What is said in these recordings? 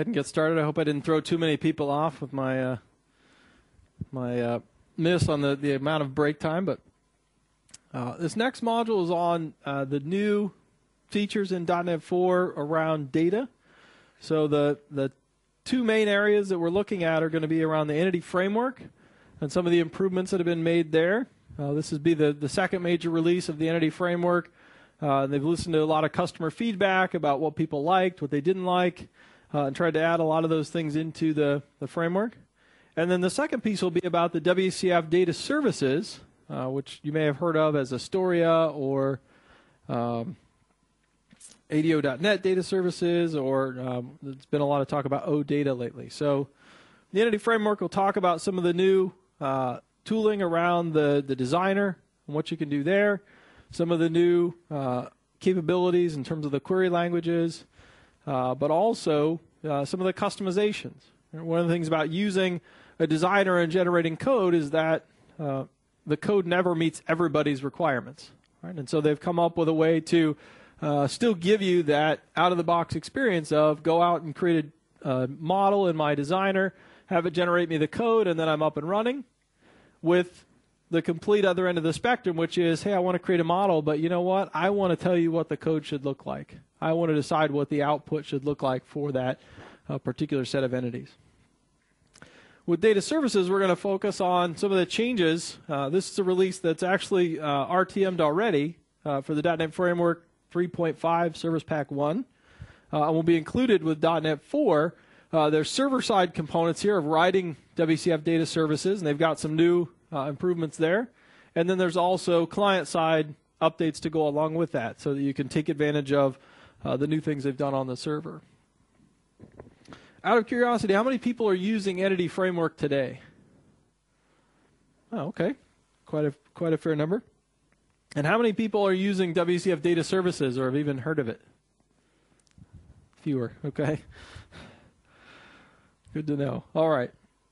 ahead and get started. I hope I didn't throw too many people off with my miss on the amount of break time. But this next module is on the new features in .NET 4 around data. So the two main areas that we're looking at are going to be around the Entity Framework and some of the improvements that have been made there. This would be the second major release of the Entity Framework. They've listened to a lot of customer feedback about what people liked, what they didn't like, and tried to add a lot of those things into the framework. And then the second piece will be about the WCF data services, which you may have heard of as Astoria or ADO.NET data services, or there's been a lot of talk about OData lately. So the Entity Framework will talk about some of the new tooling around the designer and what you can do there, some of the new capabilities in terms of the query languages, but also some of the customizations. One of the things about using a designer and generating code is that the code never meets everybody's requirements. Right? And so they've come up with a way to still give you that out-of-the-box experience of go out and create a model in my designer, have it generate me the code, and then I'm up and running, with the complete other end of the spectrum, which is, hey, I want to create a model, but you know what? I want to tell you what the code should look like. I want to decide what the output should look like for that particular set of entities. With data services, we're going to focus on some of the changes. This is a release that's actually RTM'd already for the .NET Framework 3.5 Service Pack 1. And will be included with .NET 4. There's server-side components here of writing WCF data services, and they've got some new improvements there. And then there's also client-side updates to go along with that so that you can take advantage of the new things they've done on the server. Out of curiosity, how many people are using Entity Framework today? Oh, okay. Quite a fair number. And how many people are using WCF data services or have even heard of it? Fewer. Okay. Good to know. All right.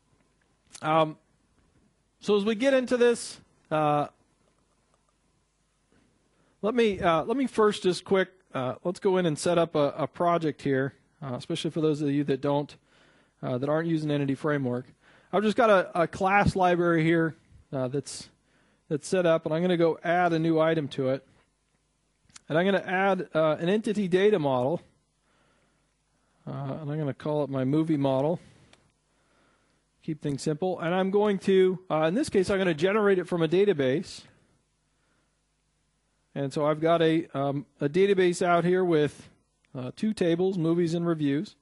So as we get into this, let me first just quick. Let's go in and set up a project here, especially for those of you that aren't using Entity Framework. I've just got a class library here that's set up, and I'm going to go add a new item to it, and I'm going to add an entity data model, and I'm going to call it my movie model. Keep things simple. And I'm going to, in this case, I'm going to generate it from a database. And so I've got a database out here with two tables, movies and reviews.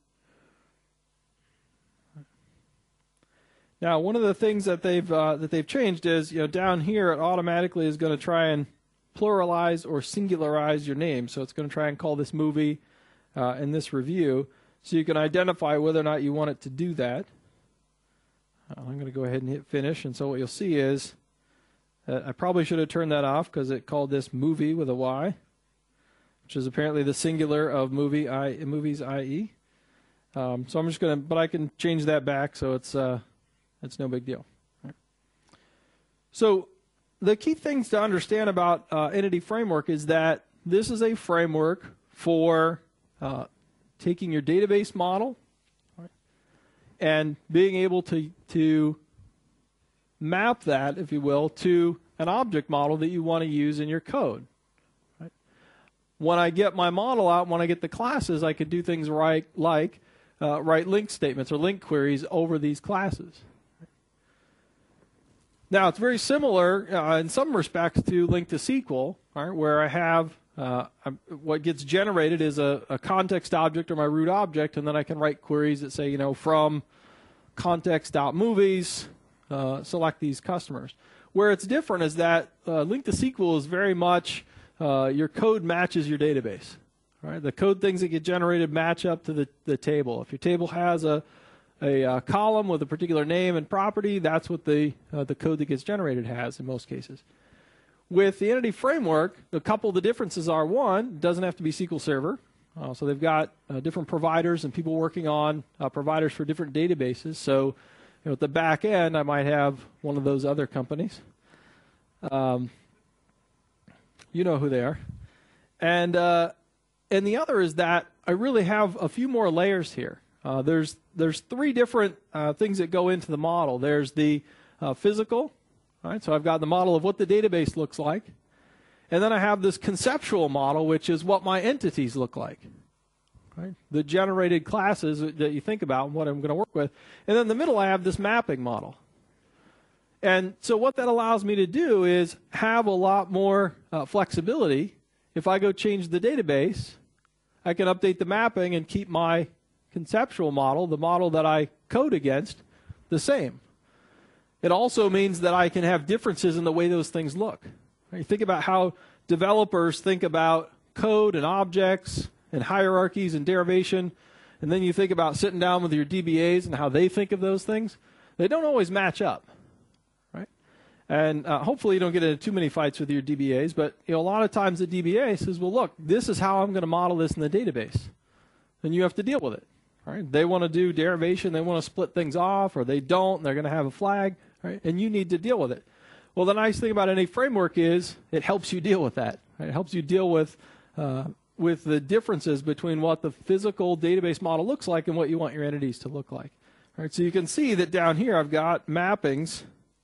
Now, one of the things that they've changed is, down here it automatically is going to try and pluralize or singularize your name. So it's going to try and call this movie and this review, so you can identify whether or not you want it to do that. I'm going to go ahead and hit finish, and so what you'll see is I probably should have turned that off because it called this movie with a Y, which is apparently the singular of movies, IE. So I'm just going to, but I can change that back, so it's no big deal. Right. So the key things to understand about Entity Framework is that this is a framework for taking your database model and being able to map that, if you will, to an object model that you want to use in your code. Right? When I get my model out, when I get the classes, I could do things like write link statements or link queries over these classes. Now, it's very similar in some respects to Link to SQL, right, where I have what gets generated is a context object or my root object, and then I can write queries that say, from context.movies, select these customers. Where it's different is that Link to SQL is very much your code matches your database. Right? The code things that get generated match up to the table. If your table has a column with a particular name and property, that's what the code that gets generated has in most cases. With the Entity Framework, a couple of the differences are, one, it doesn't have to be SQL Server. So they've got different providers and people working on providers for different databases. So at the back end, I might have one of those other companies. You know who they are. And the other is that I really have a few more layers here. There's three different things that go into the model. There's the physical, right? So I've got the model of what the database looks like. And then I have this conceptual model, which is what my entities look like. Right? The generated classes that you think about and what I'm going to work with. And then in the middle, I have this mapping model. And so what that allows me to do is have a lot more flexibility. If I go change the database, I can update the mapping and keep my conceptual model, the model that I code against, the same. It also means that I can have differences in the way those things look. You think about how developers think about code and objects and hierarchies and derivation, and then you think about sitting down with your DBAs and how they think of those things. They don't always match up, right? And hopefully you don't get into too many fights with your DBAs, but a lot of times the DBA says, well, look, this is how I'm going to model this in the database. And you have to deal with it. Right? They want to do derivation, they want to split things off, or they don't, and they're going to have a flag, right? And you need to deal with it. Well, the nice thing about any framework is it helps you deal with that. Right? It helps you deal with the differences between what the physical database model looks like and what you want your entities to look like. Right? So you can see that down here I've got mappings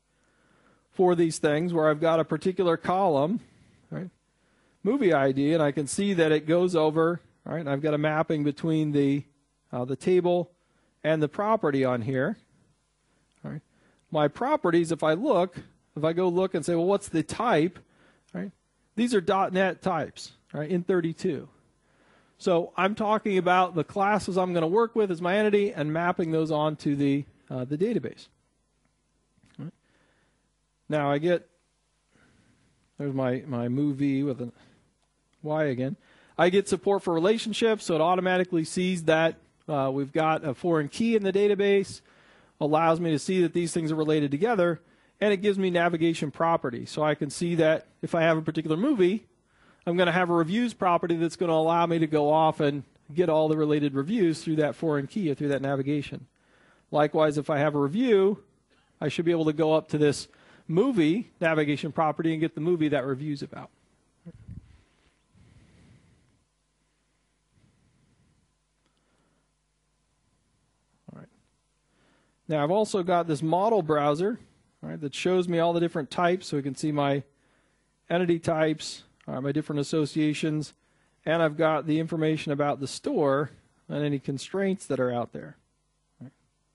for these things where I've got a particular column, right? Movie ID, and I can see that it goes over, right? And I've got a mapping between the table and the property on here. All right. My properties, if I go look and say, well, what's the type? Right? These are .NET types, right, in 32. So I'm talking about the classes I'm going to work with as my entity and mapping those onto the database. Right. Now there's my movie with a Y again. I get support for relationships, so it automatically sees that we've got a foreign key in the database, allows me to see that these things are related together, and it gives me navigation property. So I can see that if I have a particular movie, I'm going to have a reviews property that's going to allow me to go off and get all the related reviews through that foreign key or through that navigation. Likewise, if I have a review, I should be able to go up to this movie navigation property and get the movie that review's about. Now, I've also got this model browser, right, that shows me all the different types, so we can see my entity types, my different associations, and I've got the information about the store and any constraints that are out there. Right.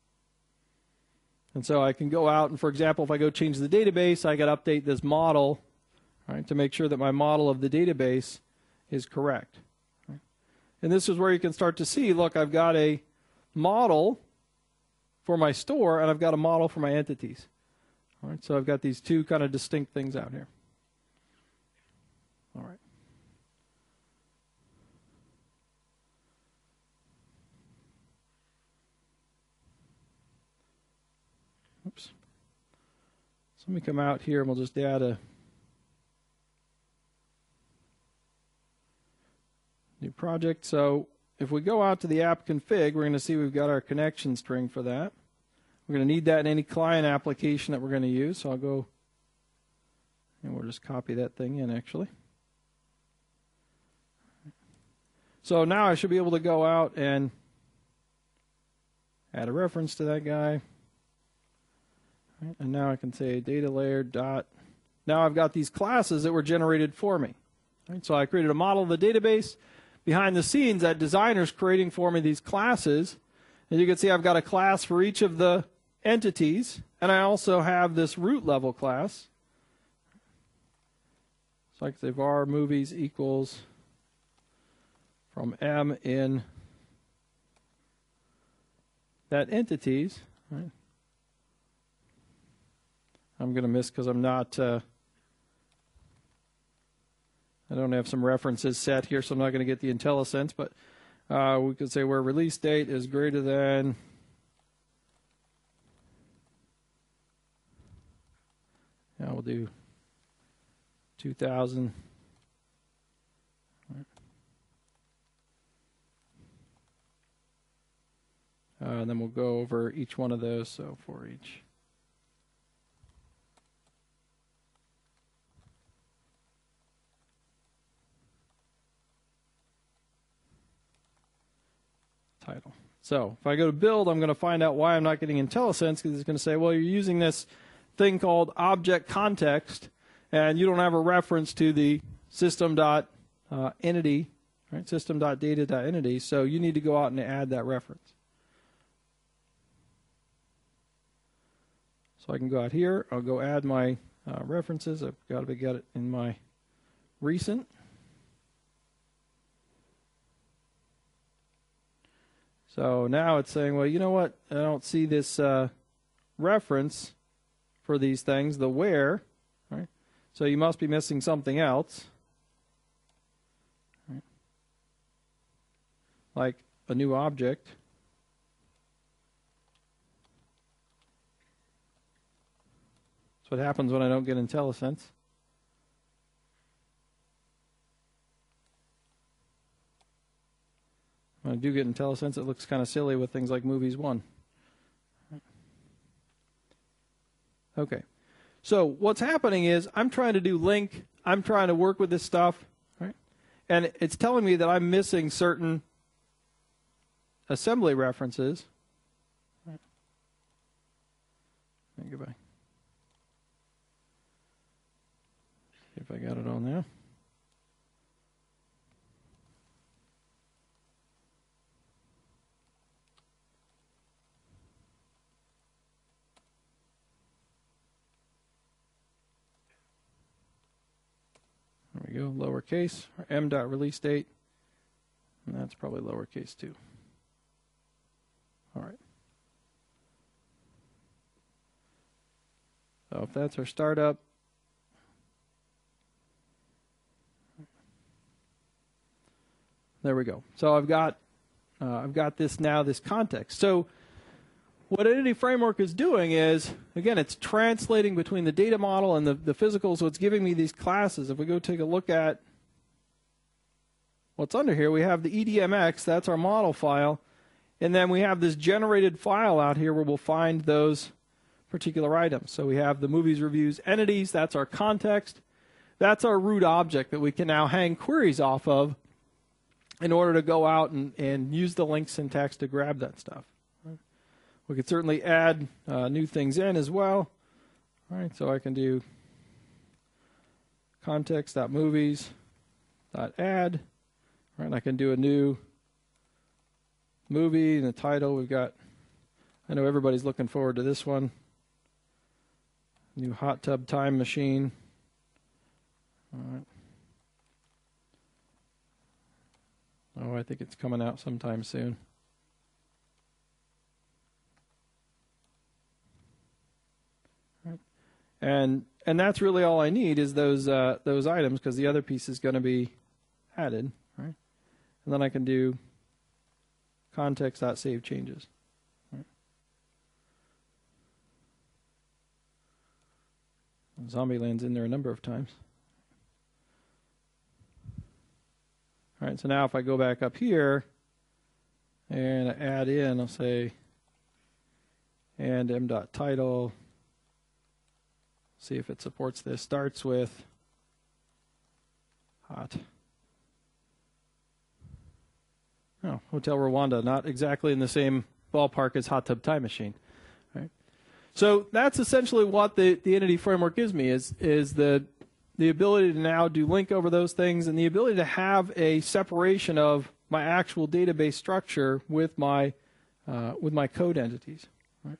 And so I can go out and, for example, if I go change the database, I got to update this model, right, to make sure that my model of the database is correct. Right. And this is where you can start to see, look, I've got a model for my store, and I've got a model for my entities. All right, so I've got these two kind of distinct things out here. All right. Oops. So let me come out here, and we'll just add a new project. So if we go out to the app config, we're going to see we've got our connection string for that. We're going to need that in any client application that we're going to use. So I'll go, and we'll just copy that thing in, actually. So now I should be able to go out and add a reference to that guy. Right, and now I can say data layer dot. Now I've got these classes that were generated for me. Right, so I created a model of the database. Behind the scenes, that designer's creating for me these classes. And you can see I've got a class for each of the entities, and I also have this root level class. So I can say var movies equals from M in that entities. Right? I'm going to miss because I'm not... I don't have some references set here, so I'm not going to get the IntelliSense, but we could say where release date is greater than we'll do 2000. And then we'll go over each one of those, so for each. Title. So if I go to build, I'm going to find out why I'm not getting IntelliSense, because it's going to say, well, you're using this thing called object context, and you don't have a reference to the system.entity, right? System.data.entity, so you need to go out and add that reference. So I can go out here, I'll go add my references. I've got to get it in my recent. So now it's saying, well, you know what? I don't see this reference for these things, the where, right? So you must be missing something else, right? Like a new object. That's what happens when I don't get IntelliSense. When I do get IntelliSense, it looks kind of silly with things like Movies 1. Okay. So what's happening is I'm trying to do link. I'm trying to work with this stuff, right? And it's telling me that I'm missing certain assembly references. Right. Let me go back. See if I got it on there. There we go, lowercase, m.release date, and that's probably lowercase too. All right. So if that's our startup, there we go. So I've got this now, this context. So what Entity Framework is doing is, again, it's translating between the data model and the physical, so it's giving me these classes. If we go take a look at what's under here, we have the EDMX, that's our model file, and then we have this generated file out here where we'll find those particular items. So we have the movies, reviews, entities, that's our context. That's our root object that we can now hang queries off of in order to go out and use the link syntax to grab that stuff. We could certainly add new things in as well. All right, so I can do context.movies.add. All right, I can do a new movie and the title. We've got, I know everybody's looking forward to this one. New Hot Tub Time Machine. All right. Oh, I think it's coming out sometime soon. And that's really all I need is those items, because the other piece is going to be added, right? And then I can do context.save changes. Right? Zombieland's in there a number of times. All right, so now if I go back up here and I add in, I'll say and m.title. See if it supports this. Starts with hot. Oh, Hotel Rwanda, not exactly in the same ballpark as Hot Tub Time Machine. Right? So that's essentially what the Entity Framework gives me is the ability to now do link over those things and the ability to have a separation of my actual database structure with my code entities. Right?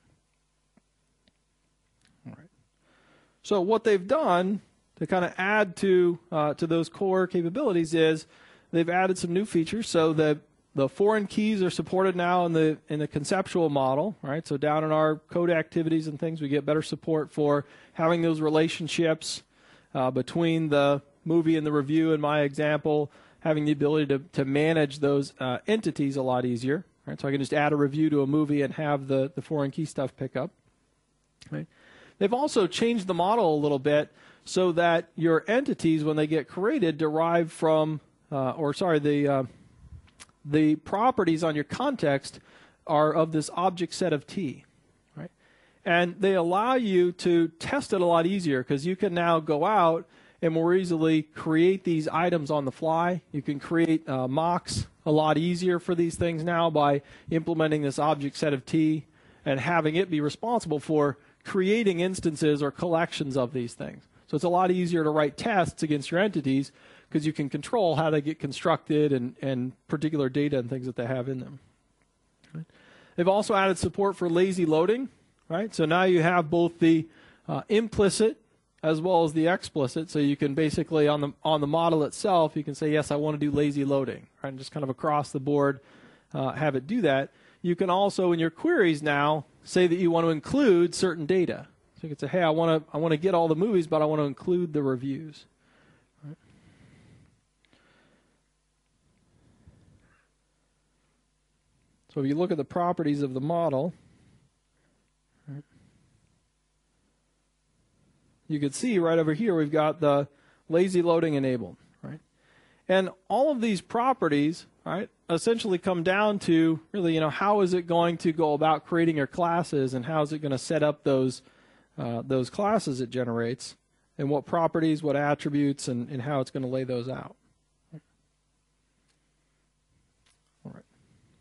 All right. So what they've done to kind of add to those core capabilities is they've added some new features. So the foreign keys are supported now in the conceptual model, right? So down in our code activities and things, we get better support for having those relationships between the movie and the review. In my example, having the ability to manage those entities a lot easier, right? So I can just add a review to a movie and have the foreign key stuff pick up, right? They've also changed the model a little bit so that your entities, when they get created, derive from, the properties on your context are of this object set of T, right? And they allow you to test it a lot easier because you can now go out and more easily create these items on the fly. You can create mocks a lot easier for these things now by implementing this object set of T and having it be responsible for creating instances or collections of these things. So it's a lot easier to write tests against your entities because you can control how they get constructed and particular data and things that they have in them. Right. They've also added support for lazy loading. Right. So now you have both the implicit as well as the explicit. So you can basically on the model itself, you can say, yes, I want to do lazy loading, right? And just kind of across the board have it do that. You can also in your queries now say that you want to include certain data. So you can say, hey, I want to get all the movies, but I want to include the reviews. Right. So if you look at the properties of the model, right, you can see right over here we've got the lazy loading enabled. Right? And all of these properties, right, essentially come down to really, how is it going to go about creating your classes and how is it going to set up those classes it generates and what properties, what attributes, and how it's going to lay those out. All right.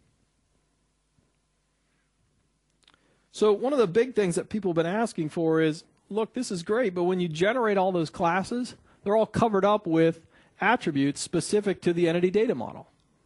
So one of the big things that people have been asking for is, look, this is great, but when you generate all those classes, they're all covered up with attributes specific to the entity data model.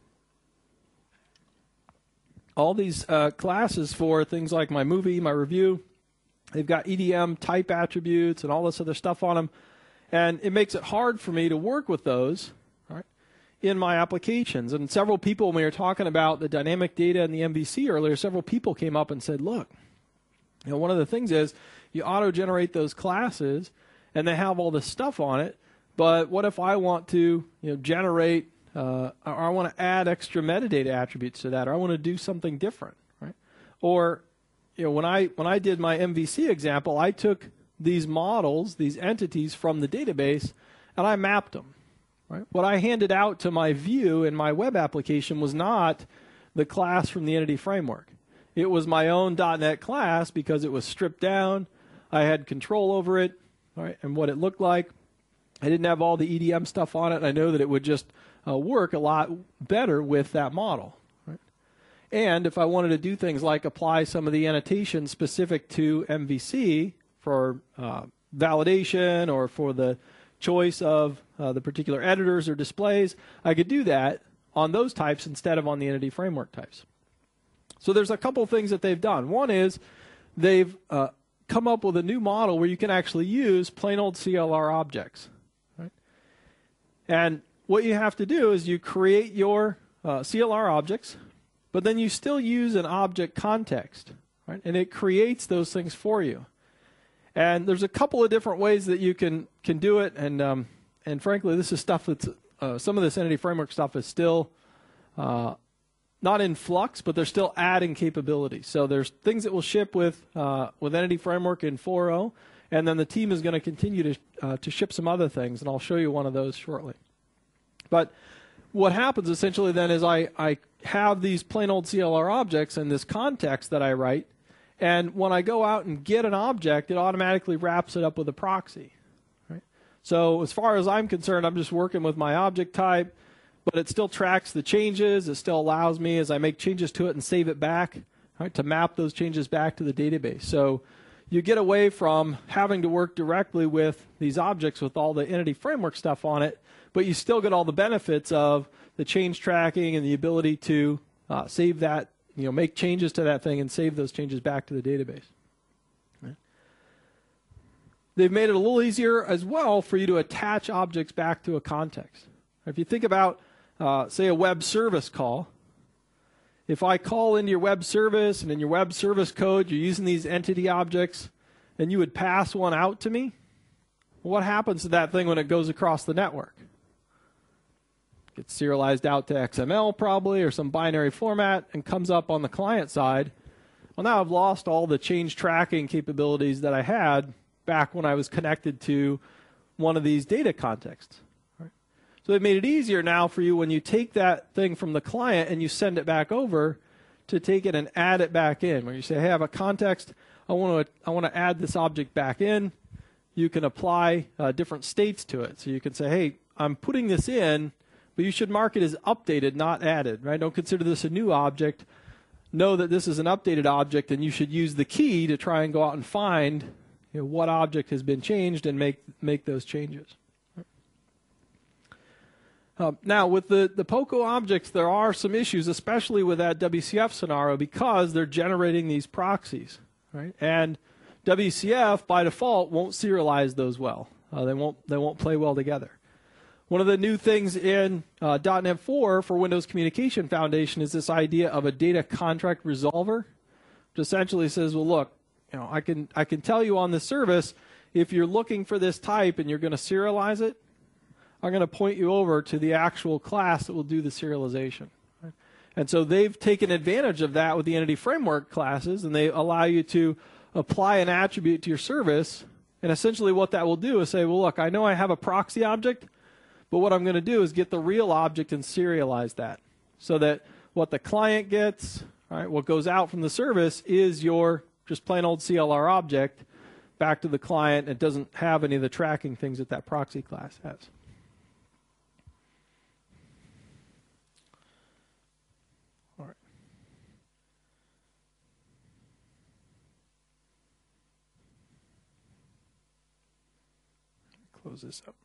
All these classes for things like my movie, my review, they've got EDM type attributes and all this other stuff on them. And it makes it hard for me to work with those, right, in my applications. And several people, when we were talking about the dynamic data and the MVC earlier, several people came up and said, look, one of the things is you auto-generate those classes and they have all this stuff on it. But what if I want to generate or I want to add extra metadata attributes to that, or I want to do something different, right? Or when I did my MVC example, I took these models, these entities from the database, and I mapped them. Right? What I handed out to my view in my web application was not the class from the entity framework. It was my own .NET class because it was stripped down. I had control over it, right, and what it looked like. I didn't have all the EDM stuff on it, and I know that it would just work a lot better with that model. Right? And if I wanted to do things like apply some of the annotations specific to MVC for validation or for the choice of the particular editors or displays, I could do that on those types instead of on the entity framework types. So there's a couple things that they've done. One is they've come up with a new model where you can actually use plain old CLR objects. Right? And what you have to do is you create your CLR objects, but then you still use an object context, right? And it creates those things for you. And there's a couple of different ways that you can do it, and frankly, this is stuff that's some of this entity framework stuff is still not in flux, but they're still adding capabilities. So there's things that will ship with entity framework in 4.0, and then the team is going to continue to ship some other things, and I'll show you one of those shortly. But what happens essentially then is I have these plain old CLR objects and this context that I write, and when I go out and get an object, it automatically wraps it up with a proxy. Right? So as far as I'm concerned, I'm just working with my object type, but it still tracks the changes. It still allows me, as I make changes to it and save it back, right, to map those changes back to the database. So you get away from having to work directly with these objects with all the entity framework stuff on it, but you still get all the benefits of the change tracking and the ability to save that, make changes to that thing and save those changes back to the database. Right. They've made it a little easier as well for you to attach objects back to a context. If you think about, say, a web service call, if I call into your web service and in your web service code you're using these entity objects and you would pass one out to me, what happens to that thing when it goes across the network? Gets serialized out to XML probably or some binary format and comes up on the client side. Well, now I've lost all the change tracking capabilities that I had back when I was connected to one of these data contexts. Right? So they've made it easier now for you when you take that thing from the client and you send it back over to take it and add it back in. Where you say, hey, I have a context, I want to add this object back in. You can apply different states to it. So you can say, hey, I'm putting this in, but you should mark it as updated, not added, right? Don't consider this a new object. Know that this is an updated object, and you should use the key to try and go out and find what object has been changed and make those changes. Now, with the POCO objects, there are some issues, especially with that WCF scenario, because they're generating these proxies, right? And WCF, by default, won't serialize those well. They won't play well together. One of the new things in .NET 4 for Windows Communication Foundation is this idea of a data contract resolver, which essentially says, well, look, I can tell you on this service, if you're looking for this type and you're going to serialize it, I'm going to point you over to the actual class that will do the serialization. Right? And so they've taken advantage of that with the Entity Framework classes, and they allow you to apply an attribute to your service. And essentially what that will do is say, well, look, I know I have a proxy object, but what I'm going to do is get the real object and serialize that so that what the client gets, right, what goes out from the service is your just plain old CLR object back to the client. It doesn't have any of the tracking things that that proxy class has. All right. Close this up.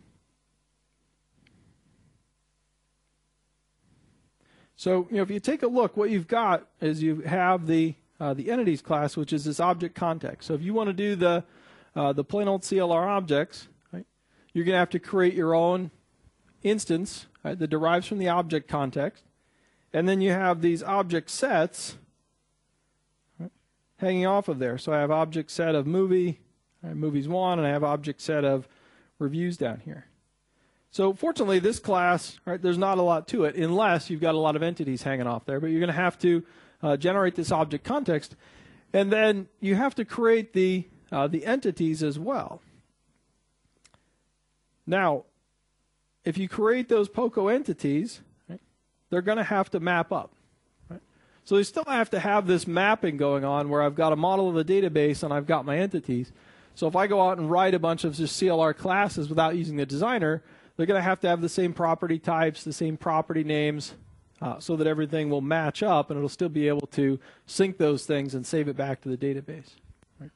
So, if you take a look, what you've got is you have the entities class, which is this object context. So if you want to do the plain old CLR objects, right, you're going to have to create your own instance, right, that derives from the object context. And then you have these object sets, right, hanging off of there. So I have object set of movie, right, movies 1, and I have object set of reviews down here. So fortunately, this class, right, there's not a lot to it unless you've got a lot of entities hanging off there. But you're going to have to generate this object context, and then you have to create the entities as well. Now, if you create those POCO entities, right, they're going to have to map up. Right? So you still have to have this mapping going on where I've got a model of the database and I've got my entities. So if I go out and write a bunch of just CLR classes without using the designer, they're going to have the same property types, the same property names, so that everything will match up and it'll still be able to sync those things and save it back to the database. Right.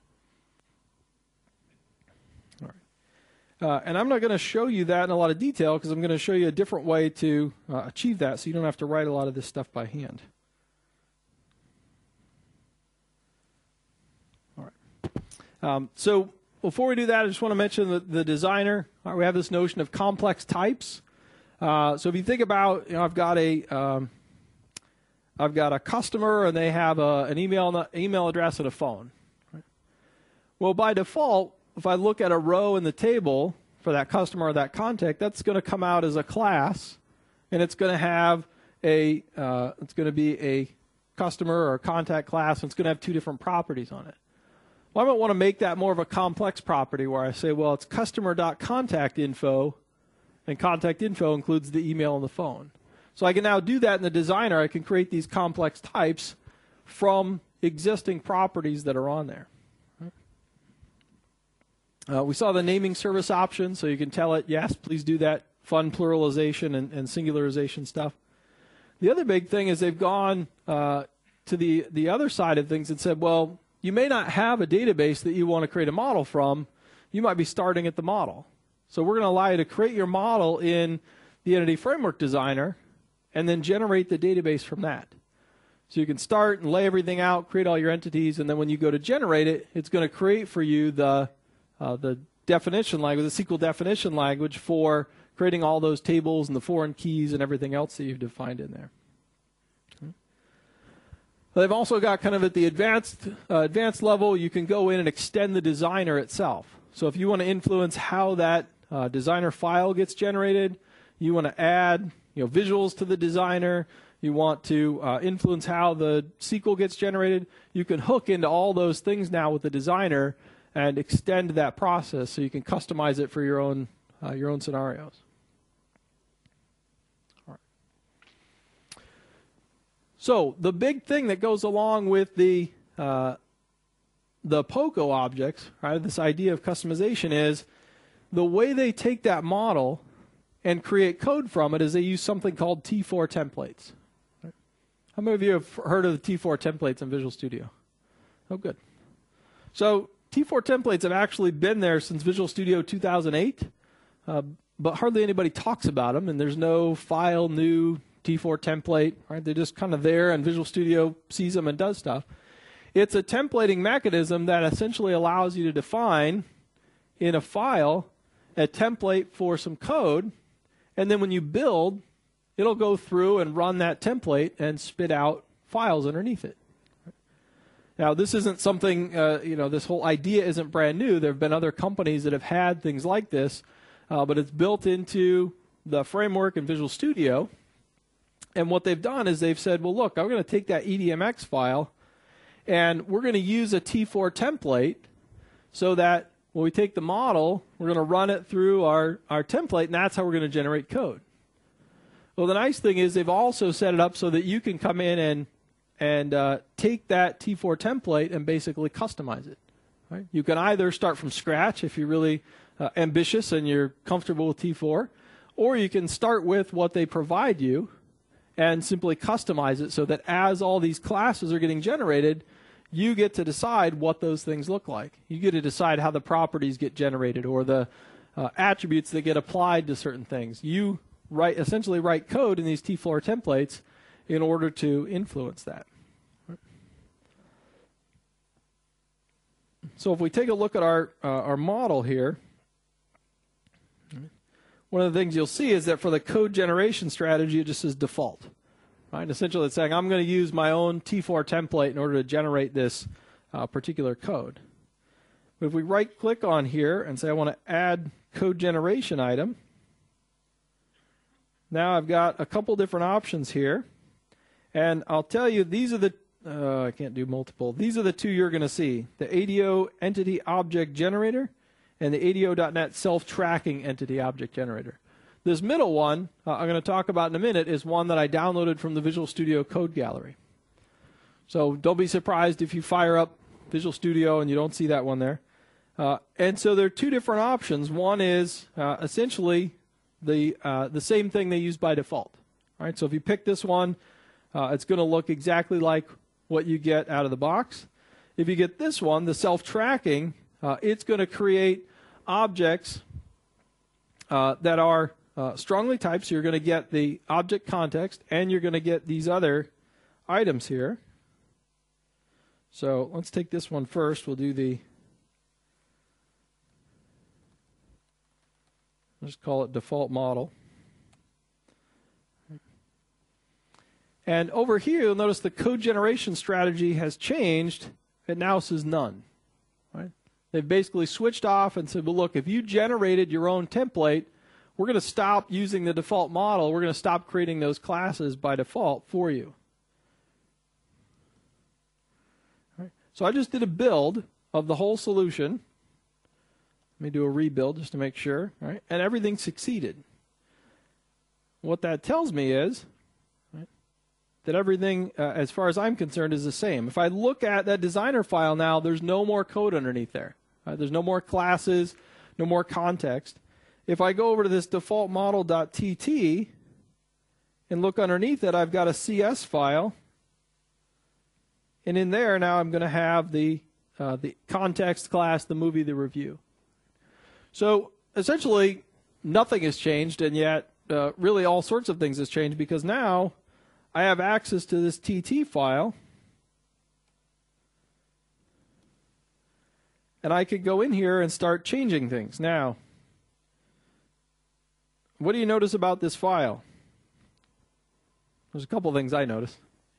All right. And I'm not going to show you that in a lot of detail because I'm going to show you a different way to achieve that so you don't have to write a lot of this stuff by hand. All right. So before we do that, I just want to mention the designer. All right, we have this notion of complex types. So if you think about, I've got a customer and they have an email address and a phone. Right? Well, by default, if I look at a row in the table for that customer or that contact, that's going to come out as a class, and it's going to have it's going to be a customer or a contact class, and it's going to have two different properties on it. Well, I might want to make that more of a complex property where I say, well, it's customer.contactinfo, and contact info includes the email and the phone. So I can now do that in the designer. I can create these complex types from existing properties that are on there. We saw the naming service option, so you can tell it, yes, please do that fun pluralization and singularization stuff. The other big thing is they've gone to the other side of things and said, well, you may not have a database that you want to create a model from. You might be starting at the model. So we're going to allow you to create your model in the Entity Framework Designer and then generate the database from that. So you can start and lay everything out, create all your entities, and then when you go to generate it, it's going to create for you the definition language, the SQL definition language for creating all those tables and the foreign keys and everything else that you've defined in there. They've also got kind of at the advanced level, you can go in and extend the designer itself. So if you want to influence how that designer file gets generated, you want to add visuals to the designer, you want to influence how the SQL gets generated, you can hook into all those things now with the designer and extend that process so you can customize it for your own scenarios. All right. So the big thing that goes along with the POCO objects, right, this idea of customization is the way they take that model and create code from it is they use something called T4 templates. How many of you have heard of the T4 templates in Visual Studio? Oh, good. So T4 templates have actually been there since Visual Studio 2008, but hardly anybody talks about them, and there's no file new T4 template. Right? They're just kind of there, and Visual Studio sees them and does stuff. It's a templating mechanism that essentially allows you to define in a file a template for some code, and then when you build, it'll go through and run that template and spit out files underneath it. Now, this isn't something, this whole idea isn't brand new. There have been other companies that have had things like this, but it's built into the framework in Visual Studio. And what they've done is they've said, well, look, I'm going to take that EDMX file, and we're going to use a T4 template so that when we take the model, we're going to run it through our template, and that's how we're going to generate code. Well, the nice thing is they've also set it up so that you can come in and take that T4 template and basically customize it. Right? You can either start from scratch if you're really ambitious and you're comfortable with T4, or you can start with what they provide you and simply customize it so that as all these classes are getting generated, you get to decide what those things look like. You get to decide how the properties get generated or the attributes that get applied to certain things. You essentially write code in these T4 templates in order to influence that. So if we take a look at our model here, one of the things you'll see is that for the code generation strategy, it just says default. Right? Essentially, it's saying I'm going to use my own T4 template in order to generate this particular code. But if we right-click on here and say I want to add code generation item, now I've got a couple different options here. And I'll tell you, these are the, I can't do multiple. These are the two you're going to see, the ADO Entity Object Generator and the ADO.NET Self-Tracking Entity Object Generator. This middle one, I'm going to talk about in a minute, is one that I downloaded from the Visual Studio Code Gallery. So don't be surprised if you fire up Visual Studio and you don't see that one there. And so there are two different options. One is essentially the same thing they use by default. All right, so if you pick this one, it's going to look exactly like what you get out of the box. If you get this one, the self-tracking, it's going to create objects that are strongly typed. So you're going to get the object context, and you're going to get these other items here. So let's take this one first. We'll do let's call it default model. And over here, you'll notice the code generation strategy has changed. It now says none. Right? They've basically switched off and said, well, look, if you generated your own template, we're going to stop using the default model. We're going to stop creating those classes by default for you. All right. So I just did a build of the whole solution. Let me do a rebuild just to make sure. All right? And everything succeeded. What that tells me is that everything, as far as I'm concerned, is the same. If I look at that designer file now, there's no more code underneath there. Right? There's no more classes, no more context. If I go over to this default model.tt and look underneath it, I've got a CS file. And in there now I'm going to have the context class, the movie, the review. So essentially nothing has changed, and yet really all sorts of things has changed, because now I have access to this TT file, and I could go in here and start changing things. Now, what do you notice about this file? There's a couple things I noticed.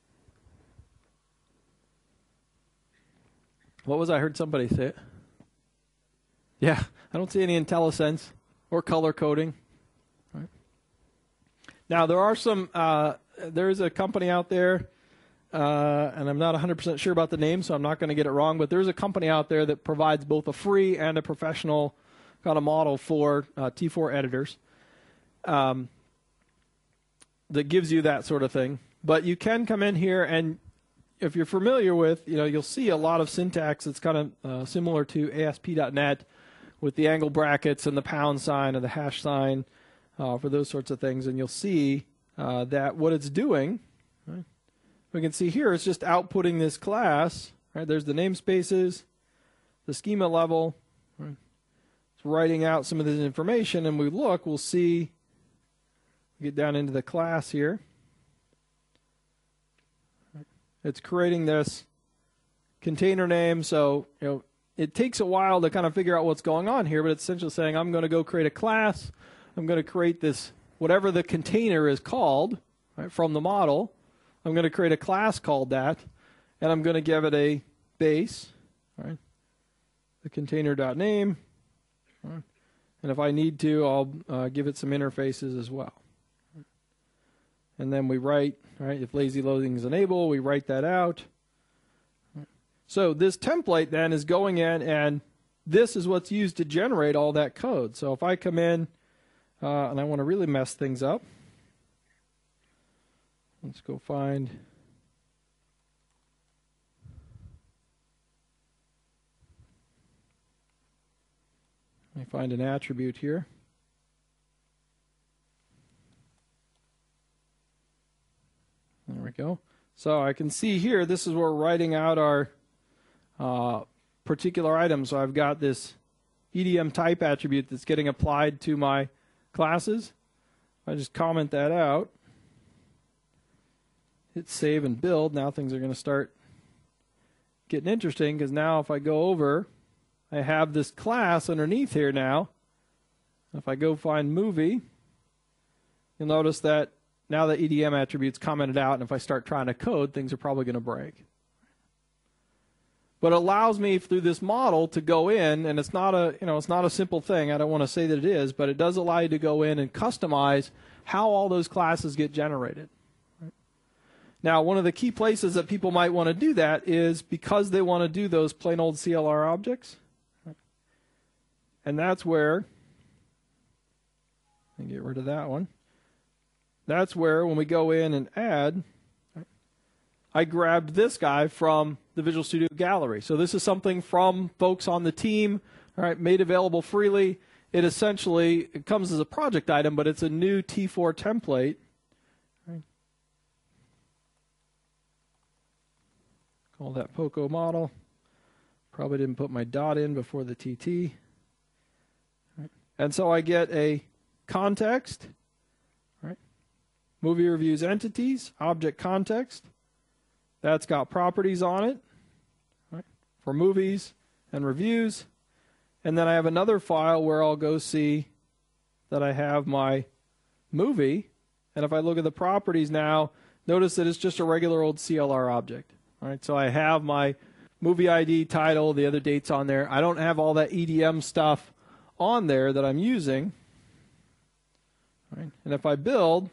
What was I heard somebody say it? Yeah, I don't see any IntelliSense or color coding. Right. Now, there are some... there is a company out there, and I'm not 100% sure about the name, so I'm not going to get it wrong, but there's a company out there that provides both a free and a professional kind of model for T4 editors that gives you that sort of thing. But you can come in here, and if you're familiar with, you'll see a lot of syntax that's kind of similar to ASP.NET with the angle brackets and the pound sign and the hash sign. for those sorts of things, and you'll see that what it's doing, right, we can see here it's just outputting this class. Right, there's the namespaces, the schema level. Right, it's writing out some of this information, and we'll see. Get down into the class here. It's creating this container name, so it takes a while to kind of figure out what's going on here, but it's essentially saying I'm going to go create a class. I'm going to create this, whatever the container is called, right, from the model. I'm going to create a class called that, and I'm going to give it a base, right, the container.name, right, and if I need to, I'll give it some interfaces as well. And then we write, right, if lazy loading is enabled, we write that out. So this template then is going in, and this is what's used to generate all that code. So if I come in and I want to really mess things up, let's go find. Let me find an attribute here. There we go. So I can see here, this is where we're writing out our particular item. So I've got this EDM type attribute that's getting applied to my classes. I just comment that out. Hit save and build. Now things are going to start getting interesting, because now if I go over, I have this class underneath here now. If I go find movie, you'll notice that now the EDM attribute's commented out, and if I start trying to code, things are probably going to break. But it allows me through this model to go in, and it's not a simple thing. I don't want to say that it is, but it does allow you to go in and customize how all those classes get generated. Right? Now, one of the key places that people might want to do that is because they want to do those plain old CLR objects. Right? And that's where, let me get rid of that one. That's where, when we go in and add, I grabbed this guy from the Visual Studio Gallery. So this is something from folks on the team, all right, made available freely. It essentially, it comes as a project item, but it's a new T4 template. Right. Call that POCO model. Probably didn't put my dot in before the TT. Right. And so I get a context, right? Movie reviews entities, object context. That's got properties on it, right, for movies and reviews. And then I have another file where I'll go see that I have my movie. And if I look at the properties now, notice that it's just a regular old CLR object. All right, so I have my movie ID, title, the other dates on there. I don't have all that EDM stuff on there that I'm using. All right, and if I build,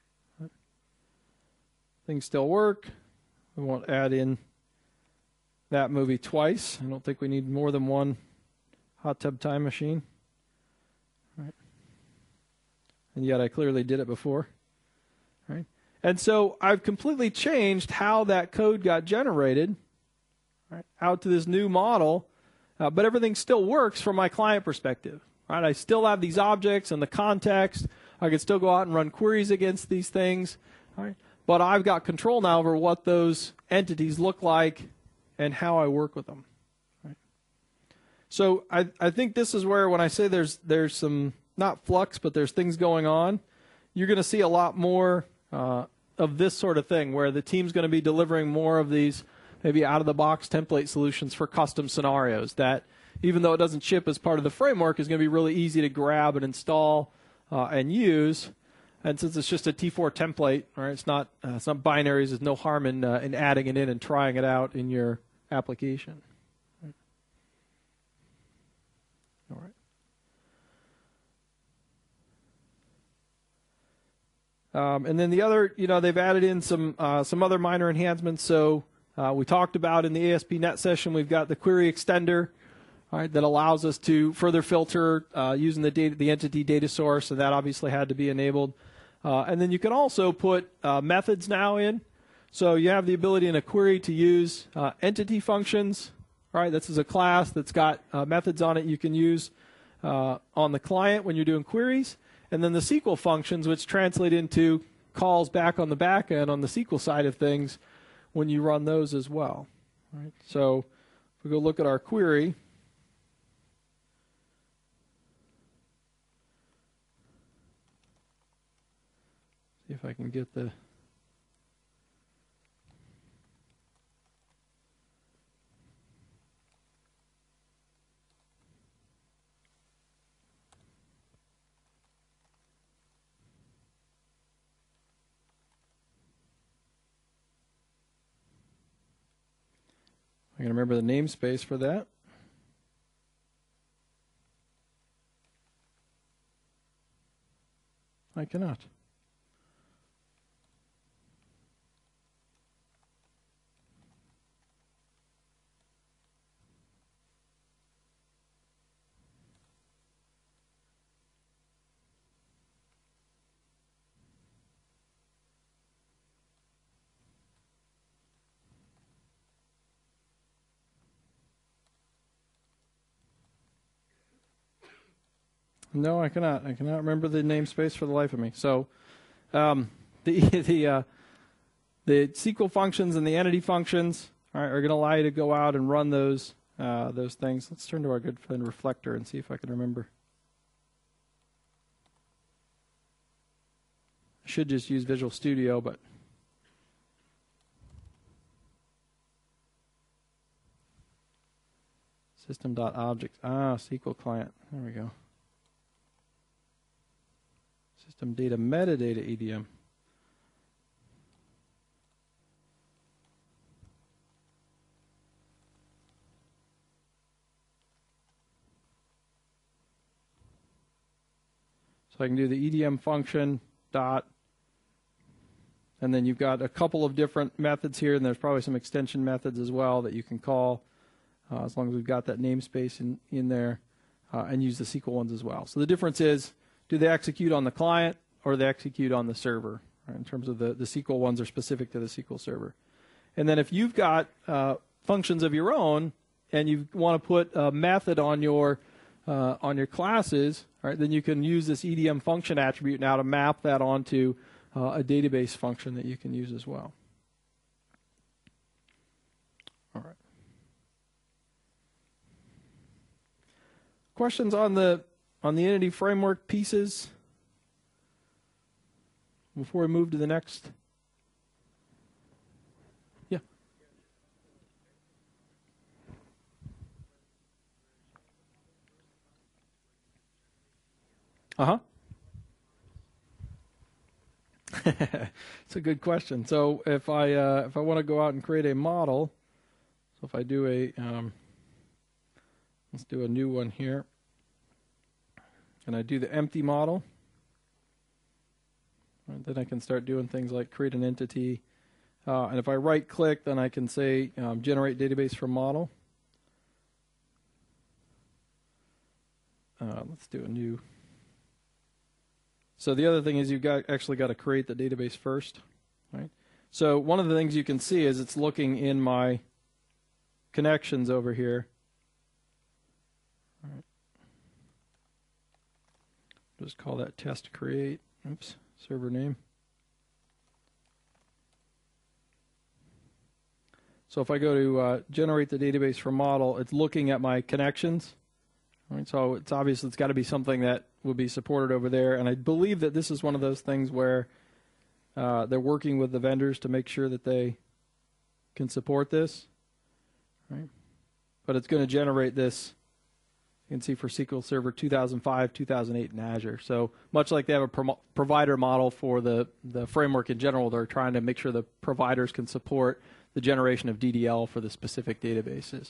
things still work. We won't add in that movie twice. I don't think we need more than one Hot Tub Time Machine. Right. And yet I clearly did it before. Right. And so I've completely changed how that code got generated, right, out to this new model, but everything still works from my client perspective. Right. I still have these objects and the context. I can still go out and run queries against these things. Right. But I've got control now over what those entities look like and how I work with them. Right. So I think this is where, when I say there's some, not flux, but there's things going on, you're going to see a lot more of this sort of thing, where the team's going to be delivering more of these maybe out-of-the-box template solutions for custom scenarios that, even though it doesn't ship as part of the framework, is going to be really easy to grab and install and use. And since it's just a T4 template, right, it's not binaries. There's no harm in adding it in and trying it out in your application. Right. All right. And then the other, they've added in some other minor enhancements. So we talked about in the ASP.NET session, we've got the query extender, right, that allows us to further filter using the entity data source, and that obviously had to be enabled. And then you can also put methods now in. So you have the ability in a query to use entity functions. Right, this is a class that's got methods on it you can use. on the client when you're doing queries, and then the SQL functions, which translate into calls back on the back end on the SQL side of things when you run those as well. All right, so if we go look at our query, see if I can get the I can remember the namespace for that. I cannot. No, I cannot. I cannot remember the namespace for the life of me. So the SQL functions and the entity functions are going to allow you to go out and run those things. Let's turn to our good friend Reflector and see if I can remember. I should just use Visual Studio, but system.objects. SQL client. There we go. System data metadata EDM. So I can do the EDM function dot, and then you've got a couple of different methods here, and there's probably some extension methods as well that you can call, as long as we've got that namespace in there, and use the SQL ones as well. So the difference is, do they execute on the client or they execute on the server? Right? In terms of the SQL ones are specific to the SQL server. And then if you've got functions of your own and you want to put a method on your classes, right, then you can use this EDM function attribute now to map that onto a database function that you can use as well. All right. Questions on the Entity Framework pieces before we move to the next? Yeah. It's a good question. So if I want to go out and create a model, so if I do a let's do a new one here. And I do the empty model, right, then I can start doing things like create an entity. And if I right click, then I can say generate database from model. Let's do a new. So the other thing is you've actually got to create the database first, right? So one of the things you can see is it's looking in my connections over here. All right. Just call that test create. Oops, server name. So if I go to generate the database from model, it's looking at my connections. All right, so it's obvious it's got to be something that will be supported over there. And I believe that this is one of those things where they're working with the vendors to make sure that they can support this. Right? But it's going to generate this. You can see for SQL Server 2005, 2008 in Azure. So much like they have a provider model for the framework in general, they're trying to make sure the providers can support the generation of DDL for the specific databases.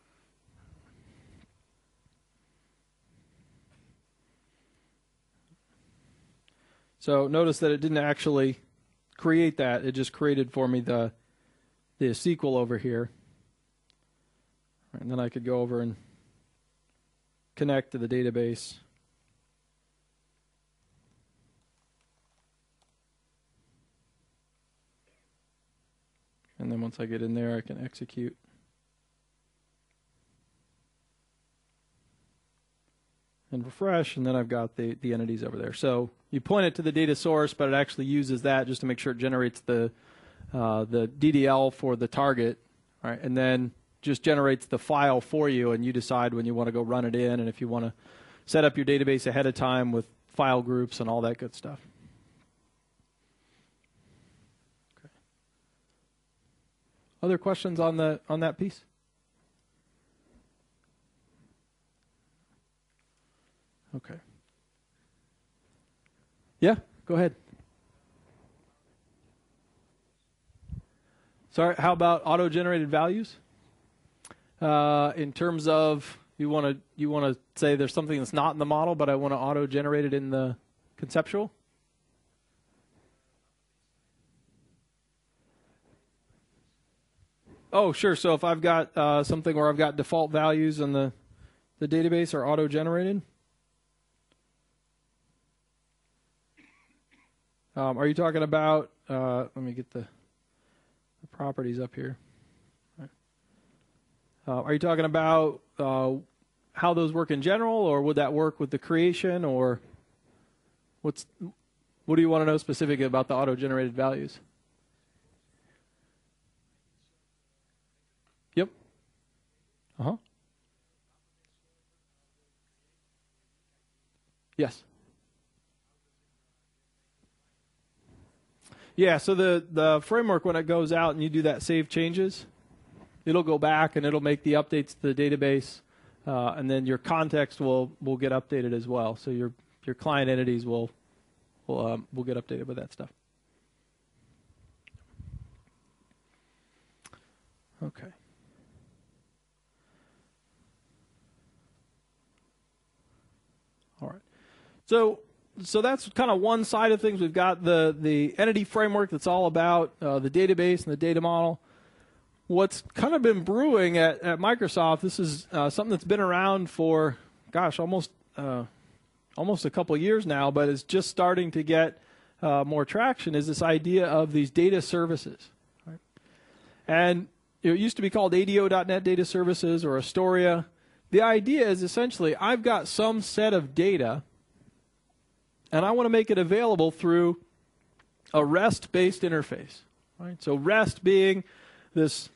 So notice that it didn't actually create that. It just created for me the SQL over here. And then I could go over and connect to the database. And then once I get in there, I can execute. and refresh, and then I've got the entities over there. So you point it to the data source, but it actually uses that just to make sure it generates the DDL for the target, right? And then just generates the file for you, and you decide when you want to go run it in, and if you want to set up your database ahead of time with file groups and all that good stuff. Okay. Other questions on that piece? Okay. Yeah, go ahead. Sorry, how about auto-generated values? In terms of you want to say there's something that's not in the model, but I want to auto-generate it in the conceptual? Oh, sure. So if I've got something where I've got default values in the database are auto-generated? Are you talking about, let me get the properties up here. Are you talking about how those work in general, or would that work with the creation, or what do you want to know specifically about the auto-generated values? Yep. Uh-huh. Yes. Yeah, so the framework, when it goes out and you do that save changes, it'll go back and it'll make the updates to the database, and then your context will get updated as well. So your client entities will get updated with that stuff. Okay. All right. So that's kind of one side of things. We've got the entity framework that's all about the database and the data model. What's kind of been brewing at Microsoft, this is something that's been around for, gosh, almost a couple of years now, but it's just starting to get more traction, is this idea of these data services. Right? And it used to be called ADO.NET Data Services or Astoria. The idea is essentially I've got some set of data, and I want to make it available through a REST-based interface. Right? So REST being this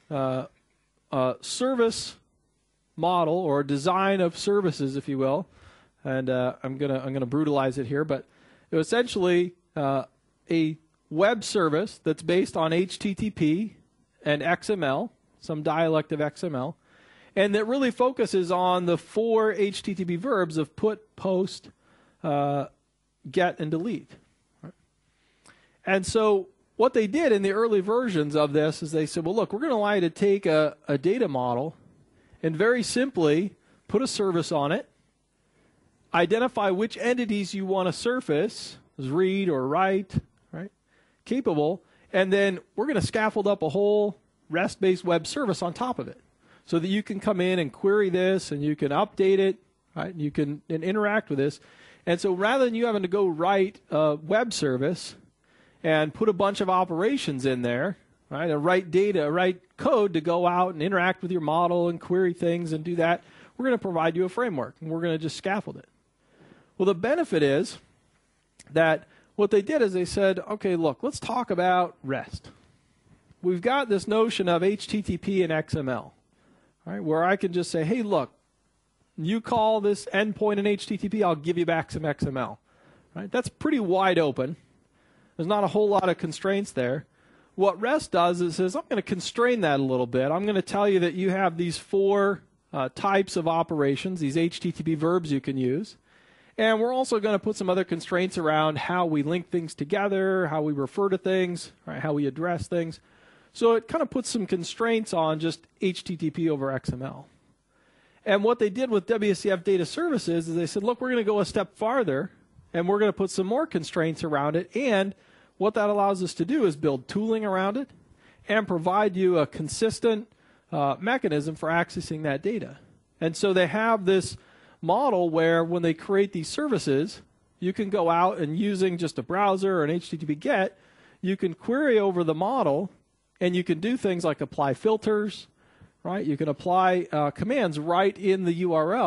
service model or design of services, if you will, and I'm gonna brutalize it here, but it was essentially a web service that's based on HTTP and XML, some dialect of XML, and that really focuses on the 4 HTTP verbs of put, post, get, and delete. Right? And so what they did in the early versions of this is they said, well, look, we're going to allow you to take a data model and very simply put a service on it, identify which entities you want to surface, as read or write, right, capable, and then we're going to scaffold up a whole REST-based web service on top of it so that you can come in and query this and you can update it, right, and you can interact with this. And so rather than you having to go write a web service and put a bunch of operations in there, right, and write data, write code to go out and interact with your model and query things and do that, we're going to provide you a framework, and we're going to just scaffold it. Well, the benefit is that what they did is they said, okay, look, let's talk about REST. We've got this notion of HTTP and XML, right, where I can just say, hey, look, you call this endpoint in HTTP, I'll give you back some XML. Right? That's pretty wide open. There's not a whole lot of constraints there. What REST does is says, I'm going to constrain that a little bit. I'm going to tell you that you have these 4 types of operations, these HTTP verbs you can use. And we're also going to put some other constraints around how we link things together, how we refer to things, right, how we address things. So it kind of puts some constraints on just HTTP over XML. And what they did with WCF Data Services is they said, look, we're going to go a step farther, and we're going to put some more constraints around it. And what that allows us to do is build tooling around it and provide you a consistent mechanism for accessing that data. And so they have this model where when they create these services, you can go out and using just a browser or an HTTP GET, you can query over the model, and you can do things like apply filters, right? You can apply commands right in the URL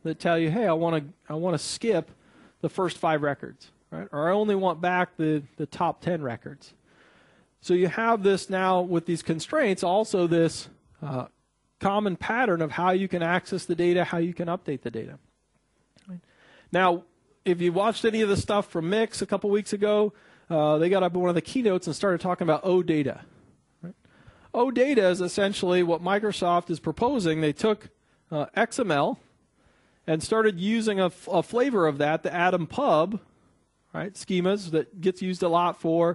that tell you, hey, I want to skip the first 5 records, right? Or I only want back the top 10 records. So you have this now with these constraints, also this common pattern of how you can access the data, how you can update the data. Right? Now, if you watched any of the stuff from Mix a couple weeks ago, they got up in one of the keynotes and started talking about OData. Right? OData is essentially what Microsoft is proposing. They took XML and started using a flavor of that, the Atom Pub, right? Schemas that gets used a lot for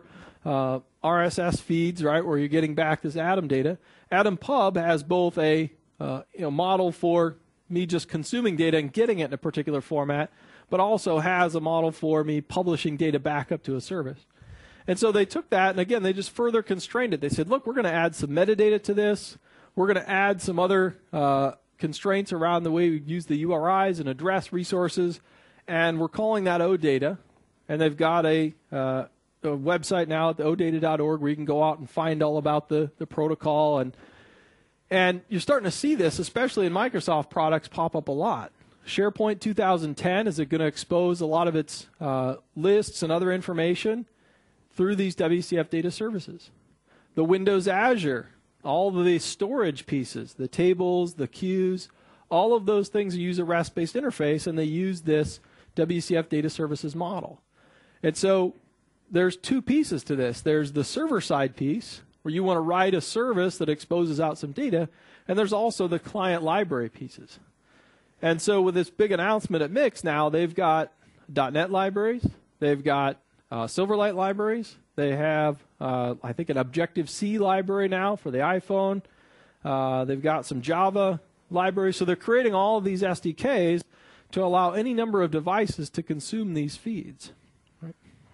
RSS feeds, right, where you're getting back this Atom data. Atom Pub has both a model for me just consuming data and getting it in a particular format, but also has a model for me publishing data back up to a service. And so they took that, and again, they just further constrained it. They said, look, we're going to add some metadata to this. We're going to add some other constraints around the way we use the URIs and address resources, and we're calling that OData. And they've got a website now at the odata.org where you can go out and find all about the protocol. And you're starting to see this, especially in Microsoft products, pop up a lot. SharePoint 2010 is going to expose a lot of its lists and other information through these WCF data services. The Windows Azure, all of the storage pieces, the tables, the queues, all of those things use a REST-based interface, and they use this WCF data services model. And so there's 2 pieces to this. There's the server-side piece, where you want to write a service that exposes out some data, and there's also the client library pieces. And so with this big announcement at Mix now, they've got .NET libraries, they've got Silverlight libraries, they have, I think, an Objective-C library now for the iPhone, they've got some Java libraries, so they're creating all of these SDKs to allow any number of devices to consume these feeds. Right?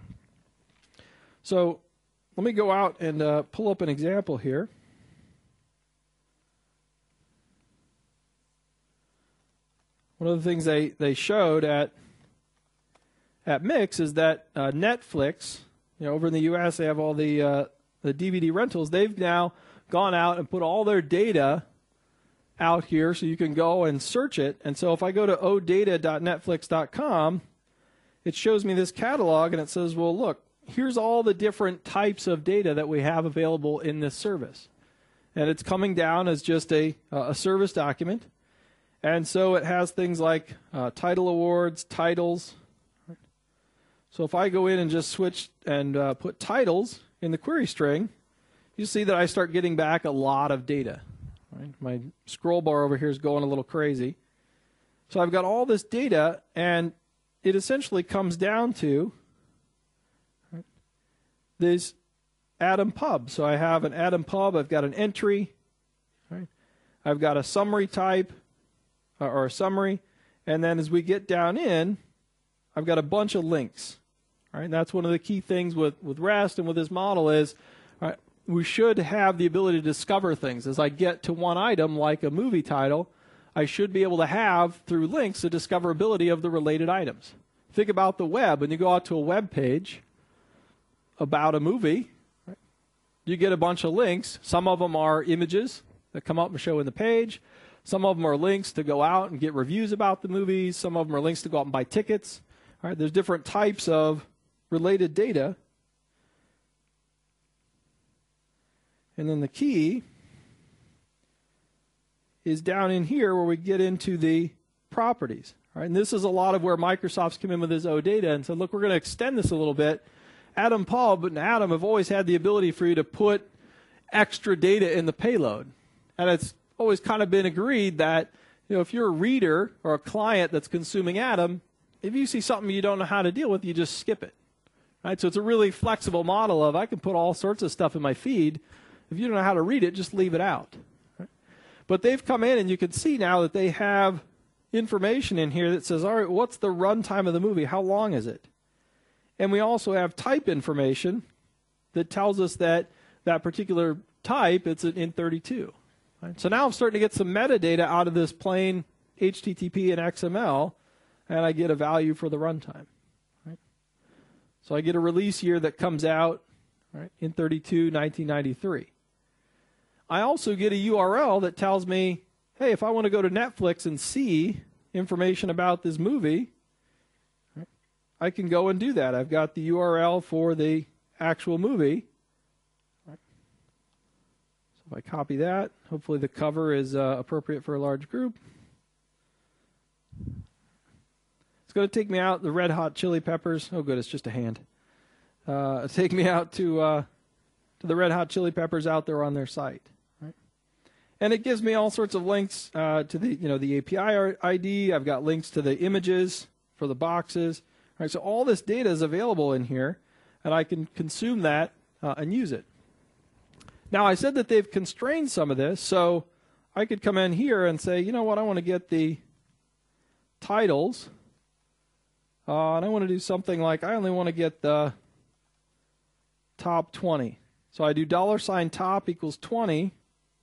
So let me go out and pull up an example here. One of the things they showed at Mix is that Netflix, over in the U.S., they have all the DVD rentals. They've now gone out and put all their data out here so you can go and search it. And so if I go to odata.netflix.com, it shows me this catalog, and it says, well, look, here's all the different types of data that we have available in this service. And it's coming down as just a service document. And so it has things like title awards, titles. So if I go in and just switch and put titles in the query string, you see that I start getting back a lot of data. Right? My scroll bar over here is going a little crazy. So I've got all this data, and it essentially comes down to this Atom Pub. So I have an Atom Pub, I've got an entry, right? I've got a summary type, or a summary, and then as we get down in, I've got a bunch of links. Right? And that's one of the key things with REST and with this model is, right, we should have the ability to discover things. As I get to one item, like a movie title, I should be able to have, through links, the discoverability of the related items. Think about the web. When you go out to a web page about a movie, right, you get a bunch of links. Some of them are images that come up and show in the page. Some of them are links to go out and get reviews about the movies. Some of them are links to go out and buy tickets. All right, there's different types of related data. And then the key is down in here where we get into the properties. All right, and this is a lot of where Microsoft's come in with this OData and said, look, we're going to extend this a little bit. Atom Pub and Atom have always had the ability for you to put extra data in the payload. And it's always kind of been agreed that, if you're a reader or a client that's consuming Atom, if you see something you don't know how to deal with, you just skip it. Right? So it's a really flexible model of I can put all sorts of stuff in my feed. If you don't know how to read it, just leave it out. Right? But they've come in, and you can see now that they have information in here that says, all right, what's the runtime of the movie? How long is it? And we also have type information that tells us that that particular type, it's an int32. Right? So now I'm starting to get some metadata out of this plain HTTP and XML, and I get a value for the runtime. Right? So I get a release year that comes out, right, int32, 1993. I also get a URL that tells me, hey, if I want to go to Netflix and see, information about this movie, I can go and do that. I've got the URL for the actual movie. So if I copy that, hopefully the cover is appropriate for a large group. It's going to take me out the Red Hot Chili Peppers. Oh, good, it's just a hand. Take me out to the Red Hot Chili Peppers out there on their site. Right? And it gives me all sorts of links to the API ID. I've got links to the images for the boxes. All right, so all this data is available in here, and I can consume that and use it. Now, I said that they've constrained some of this, so I could come in here and say, you know what, I want to get the titles, and I want to do something like I only want to get the top 20. So I do $top equals 20.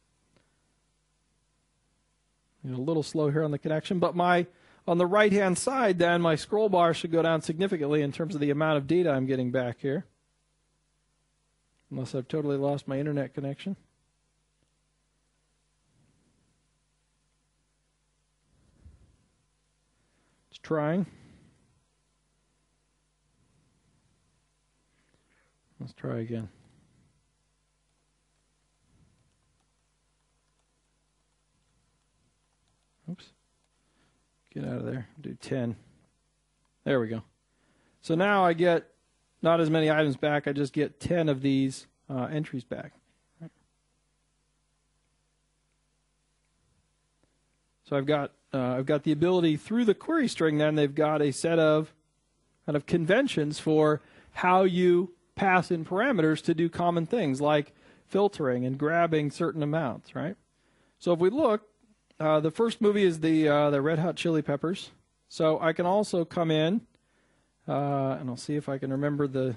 A little slow here on the connection, but on the right-hand side, then, my scroll bar should go down significantly in terms of the amount of data I'm getting back here. Unless I've totally lost my internet connection. Just trying. Let's try again. Oops. Get out of there. Do 10. There we go. So now I get not as many items back. I just get 10 of these entries back. So I've got the ability through the query string. Then they've got a set of kind of conventions for how you pass in parameters to do common things like filtering and grabbing certain amounts. Right. So if we look. The first movie is the Red Hot Chili Peppers. So I can also come in, and I'll see if I can remember the...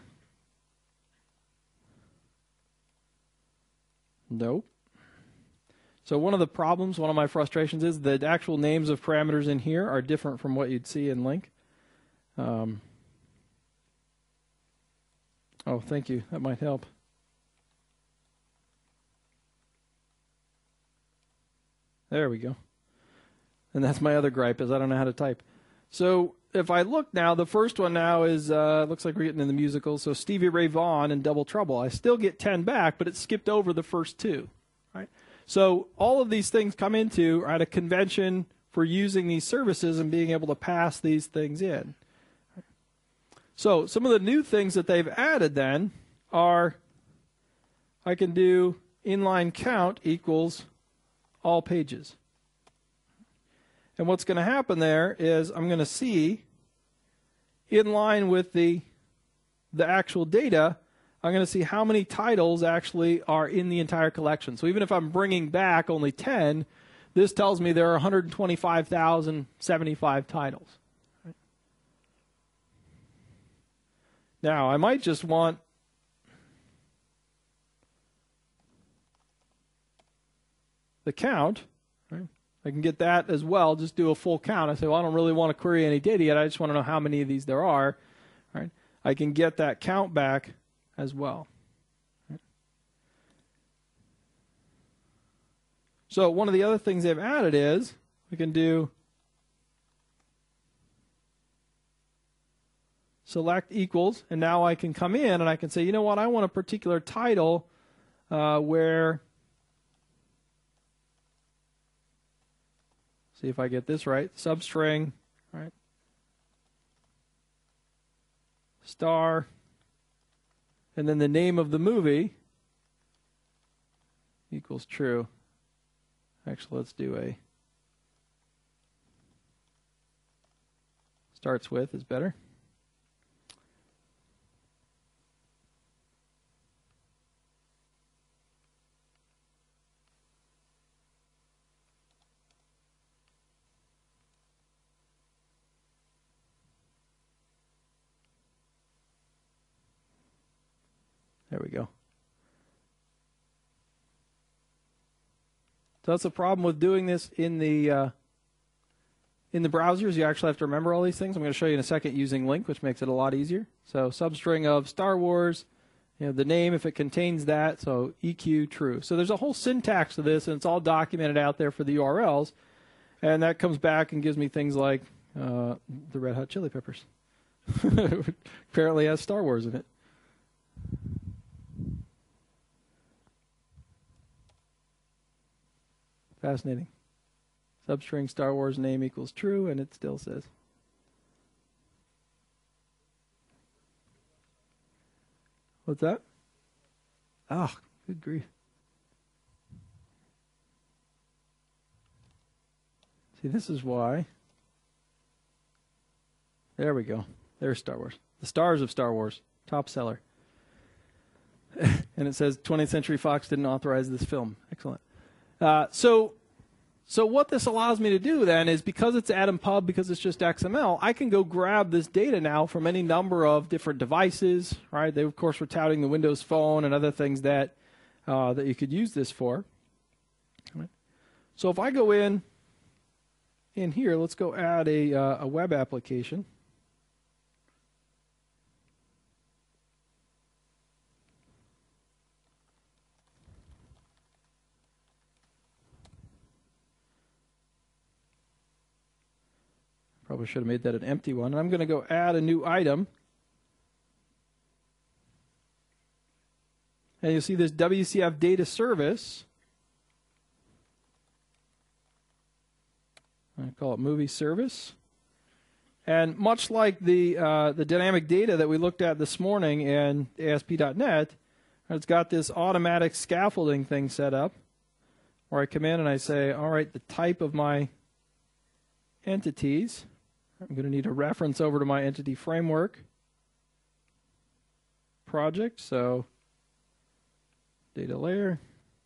Nope. So one of the problems, one of my frustrations is the actual names of parameters in here are different from what you'd see in Link. Oh, thank you. That might help. There we go. And that's my other gripe, is I don't know how to type. So if I look now, the first one now is, looks like we're getting in the musical, so Stevie Ray Vaughan and Double Trouble. I still get 10 back, but it skipped over the first two. Right? So all of these things come into a convention for using these services and being able to pass these things in. So some of the new things that they've added then are I can do inline count equals all pages. And what's going to happen there is I'm going to see, in line with the actual data, I'm going to see how many titles actually are in the entire collection. So even if I'm bringing back only 10, this tells me there are 125,075 titles. Right? Now, I might just want the count, right? I can get that as well, just do a full count. I say, well, I don't really want to query any data yet. I just want to know how many of these there are. Right? I can get that count back as well. Right? So one of the other things they've added is we can do select equals, and now I can come in and I can say, you know what, I want a particular title where... See if I get this right. Substring, right? Star, and then the name of the movie equals true. Actually, let's do a starts with is better. There we go. So that's the problem with doing this in the browsers. You actually have to remember all these things. I'm going to show you in a second using Link, which makes it a lot easier. So substring of Star Wars, the name if it contains that, so EQ true. So there's a whole syntax to this, and it's all documented out there for the URLs. And that comes back and gives me things like the Red Hot Chili Peppers. Apparently has Star Wars in it. Fascinating. Substring Star Wars name equals true, and it still says. What's that? Oh, good grief. See, this is why. There we go. There's Star Wars. The stars of Star Wars. Top seller. And it says 20th Century Fox didn't authorize this film. Excellent. So what this allows me to do then is, because it's Atom Pub, because it's just XML, I can go grab this data now from any number of different devices, right? They, of course, were touting the Windows Phone and other things that you could use this for. Right. So if I go in here, let's go add a web application. Probably should have made that an empty one. And I'm going to go add a new item. And you'll see this WCF data service. I call it movie service. And much like the dynamic data that we looked at this morning in ASP.NET, it's got this automatic scaffolding thing set up where I come in and I say, all right, the type of my entities. I'm going to need a reference over to my entity framework project. So data layer,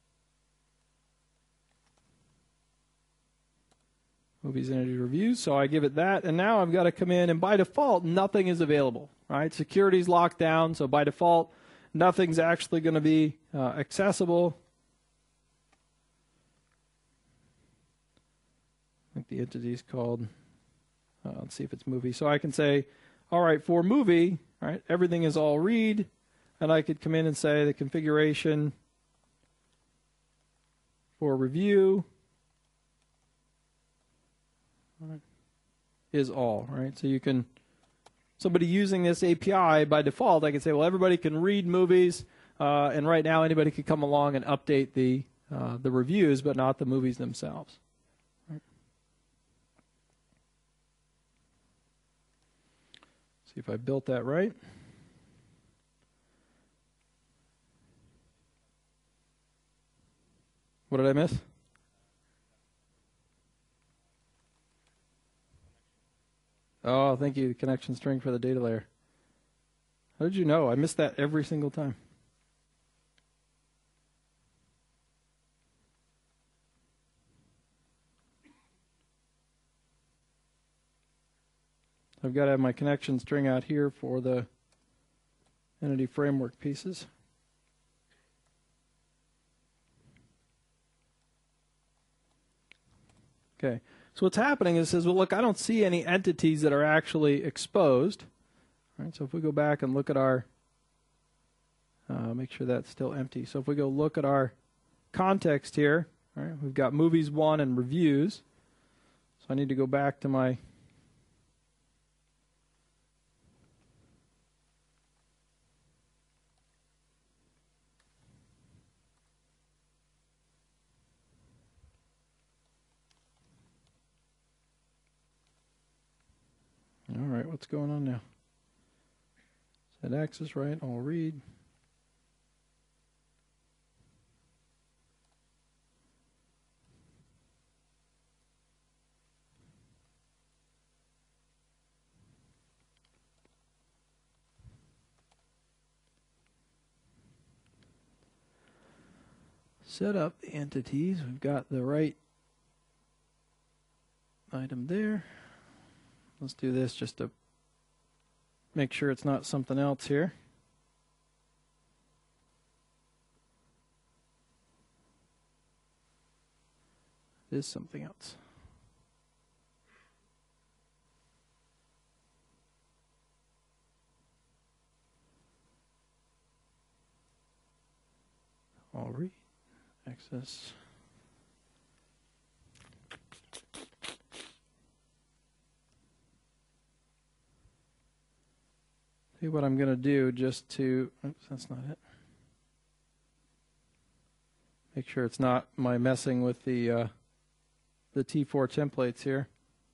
movies entity reviews. So I give it that, and now I've got to come in, and by default, nothing is available. Right? Security's locked down, so by default, nothing's actually going to be accessible. I think the entity is called. Let's see if it's movie. So I can say, all right, for movie, right, everything is all read, and I could come in and say the configuration for review is all, right? So you can, somebody using this API by default, I can say, well, everybody can read movies, and right now anybody could come along and update the reviews, but not the movies themselves. See if I built that right. What did I miss? Oh, thank you. The connection string for the data layer. How did you know? I miss that every single time. I've got to have my connection string out here for the entity framework pieces. Okay, so what's happening is it says, well, look, I don't see any entities that are actually exposed. All right, so if we go back and look at our, make sure that's still empty. So if we go look at our context here, all right, we've got movies 1 and reviews. So I need to go back to my all right, what's going on now? Set access right, I'll read. Set up the entities. We've got the right item there. Let's do this just to make sure it's not something else here. It is something else. All read. Access. See what I'm going to do just to, oops, that's not it. Make sure it's not my messing with the T4 templates here.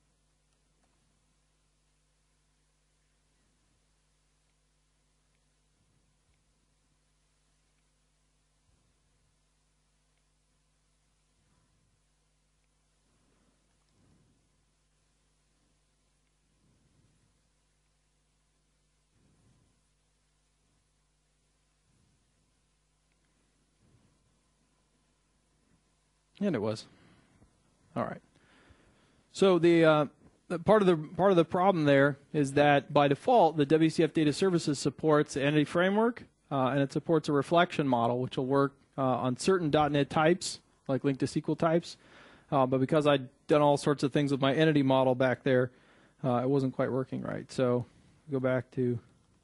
And it was. All right. So the part of the problem there is that by default the WCF Data Services supports the Entity Framework and it supports a reflection model, which will work on certain .NET types, like linked to SQL types. But because I'd done all sorts of things with my entity model back there, it wasn't quite working right. So go back to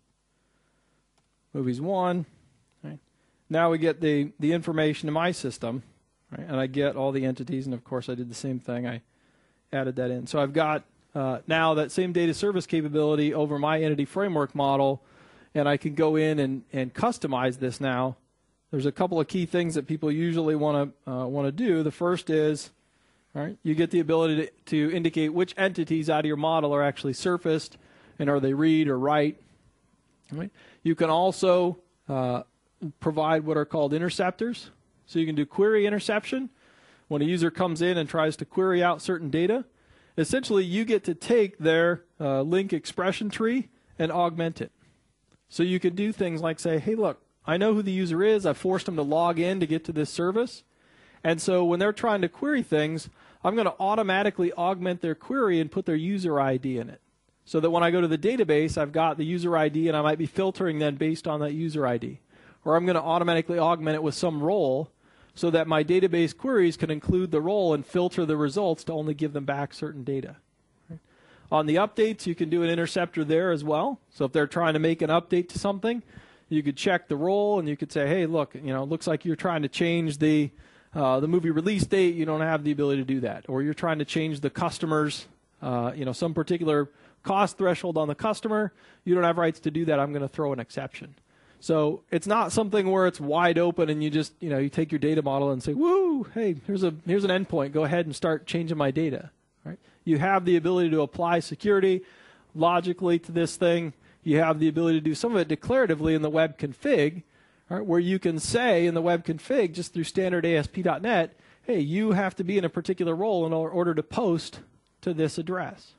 Movies 1. Right. Now we get the information in my system. Right, and I get all the entities, and of course I did the same thing. I added that in. So I've got now that same data service capability over my entity framework model, and I can go in and customize this now. There's a couple of key things that people usually want to do. The first is, all right, you get the ability to indicate which entities out of your model are actually surfaced, and are they read or write. Right? You can also provide what are called interceptors. So you can do query interception. When a user comes in and tries to query out certain data, essentially you get to take their link expression tree and augment it. So you could do things like say, hey, look, I know who the user is. I forced them to log in to get to this service. And so when they're trying to query things, I'm going to automatically augment their query and put their user ID in it. So that when I go to the database, I've got the user ID, and I might be filtering then based on that user ID. Or I'm going to automatically augment it with some role, so that my database queries can include the role and filter the results to only give them back certain data. Right. On the updates, you can do an interceptor there as well. So if they're trying to make an update to something, you could check the role and you could say, hey, look, it looks like you're trying to change the movie release date. You don't have the ability to do that. Or you're trying to change the customer's, some particular cost threshold on the customer. You don't have rights to do that. I'm going to throw an exception. So it's not something where it's wide open and you just, you take your data model and say, woo, hey, here's an endpoint. Go ahead and start changing my data. Right? You have the ability to apply security logically to this thing. You have the ability to do some of it declaratively in the web config, right, where you can say in the web config, just through standard ASP.NET, hey, you have to be in a particular role in order to post to this address.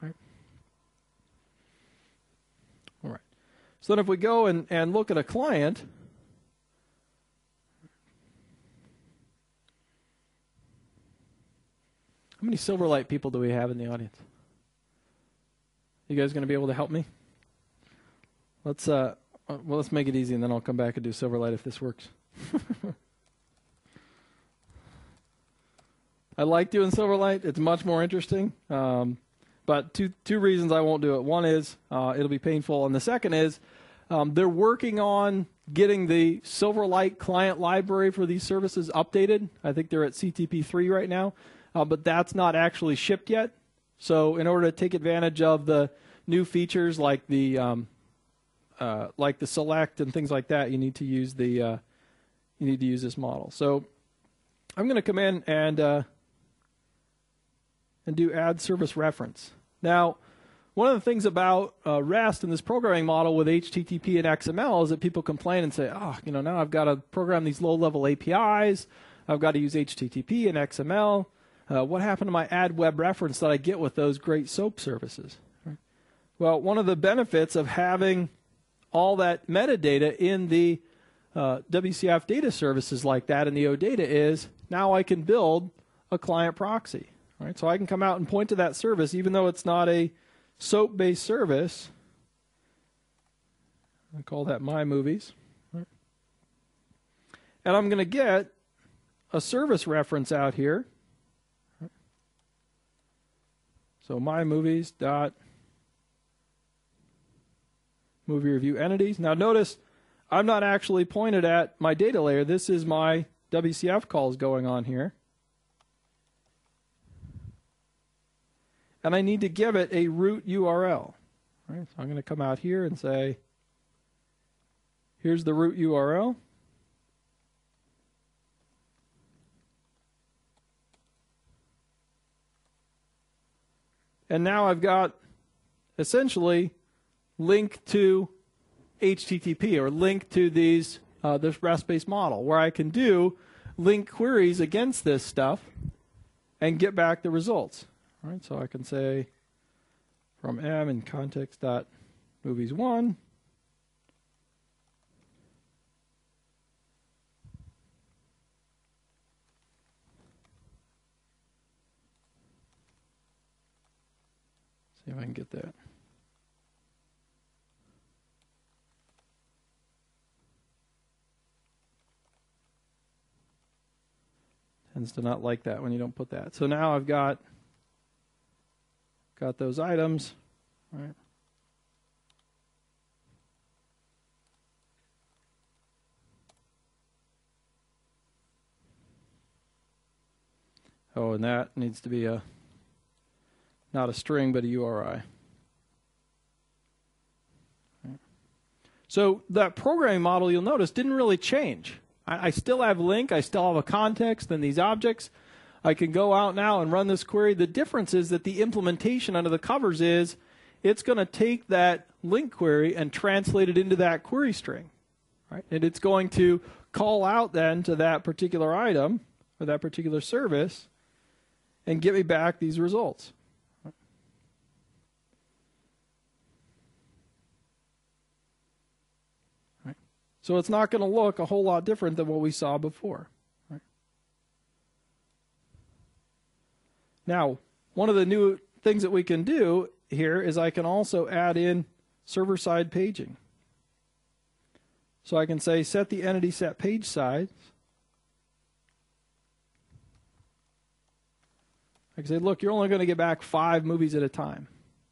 So then if we go and look at a client, how many Silverlight people do we have in the audience? You guys going to be able to help me? Let's make it easy, and then I'll come back and do Silverlight if this works. I like doing Silverlight. It's much more interesting. But two reasons I won't do it. One is it'll be painful, and the second is they're working on getting the Silverlight client library for these services updated. I think they're at CTP 3 right now, but that's not actually shipped yet. So in order to take advantage of the new features like the select and things like that, you need to use this model. So I'm going to come in and do add service reference. Now, one of the things about REST and this programming model with HTTP and XML is that people complain and say, now I've got to program these low-level APIs. I've got to use HTTP and XML. What happened to my add web reference that I get with those great SOAP services? Right. Well, one of the benefits of having all that metadata in the WCF data services like that in the OData is now I can build a client proxy. Right? So I can come out and point to that service even though it's not a SOAP-based service. I call that My Movies. Right? And I'm going to get a service reference out here. Right? So My Movies dot movie review entities. Now notice I'm not actually pointed at my data layer. This is my WCF calls going on here. And I need to give it a root URL. Right? So I'm going to come out here and say Here's the root URL. And now I've got essentially link to HTTP or link to these this REST-based model where I can do link queries against this stuff and get back the results. All right, so I can say from m in context.movies1 see if I can get that. Tends to not like that when you don't put that. So now I've got those items, right? Oh, and that needs to be not a string, but a URI. Right. So that programming model, you'll notice, didn't really change. I still have link, I still have a context and these objects. I can go out now and run this query. The difference is that the implementation under the covers is it's going to take that link query and translate it into that query string. Right? And it's going to call out then to that particular item or that particular service and get me back these results. Right? So it's not going to look a whole lot different than what we saw before. Right? Now, one of the new things that we can do here is I can also add in server-side paging. So I can say set the entity set page size. I can say, look, you're only going to get back 5 movies at a time.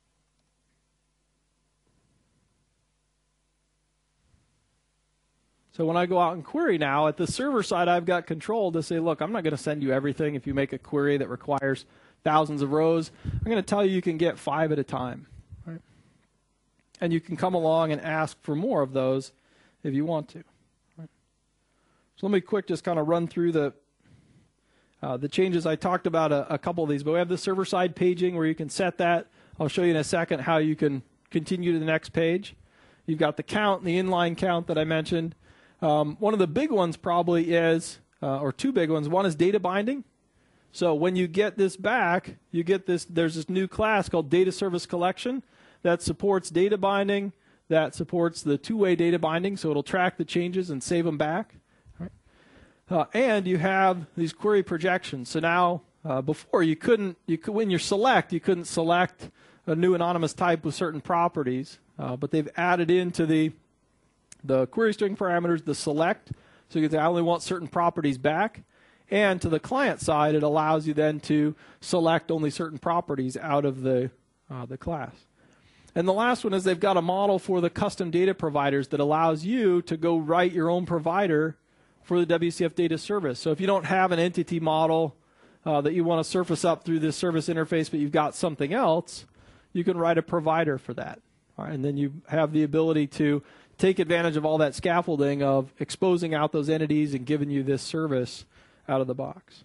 So when I go out and query now, at the server side, I've got control to say, look, I'm not going to send you everything if you make a query that requires thousands of rows. I'm going to tell you can get 5 at a time. Right? And you can come along and ask for more of those if you want to. Right? So let me quick just kind of run through the changes. I talked about a couple of these, but we have the server-side paging where you can set that. I'll show you in a second how you can continue to the next page. You've got the count, the inline count that I mentioned. One of the big ones probably is, or 2 big ones. One is data binding. So when you get this back, you get this. There's this new class called Data Service Collection that supports data binding, that supports the 2-way data binding, so it'll track the changes and save them back. And you have these query projections. So now, before you couldn't, when you couldn't select a new anonymous type with certain properties, but they've added into the query string parameters the select. So you can say I only want certain properties back. And to the client side, it allows you then to select only certain properties out of the class. And the last one is they've got a model for the custom data providers that allows you to go write your own provider for the WCF data service. So if you don't have an entity model that you want to surface up through this service interface, but you've got something else, you can write a provider for that. All right, and then you have the ability to take advantage of all that scaffolding of exposing out those entities and giving you this service out of the box.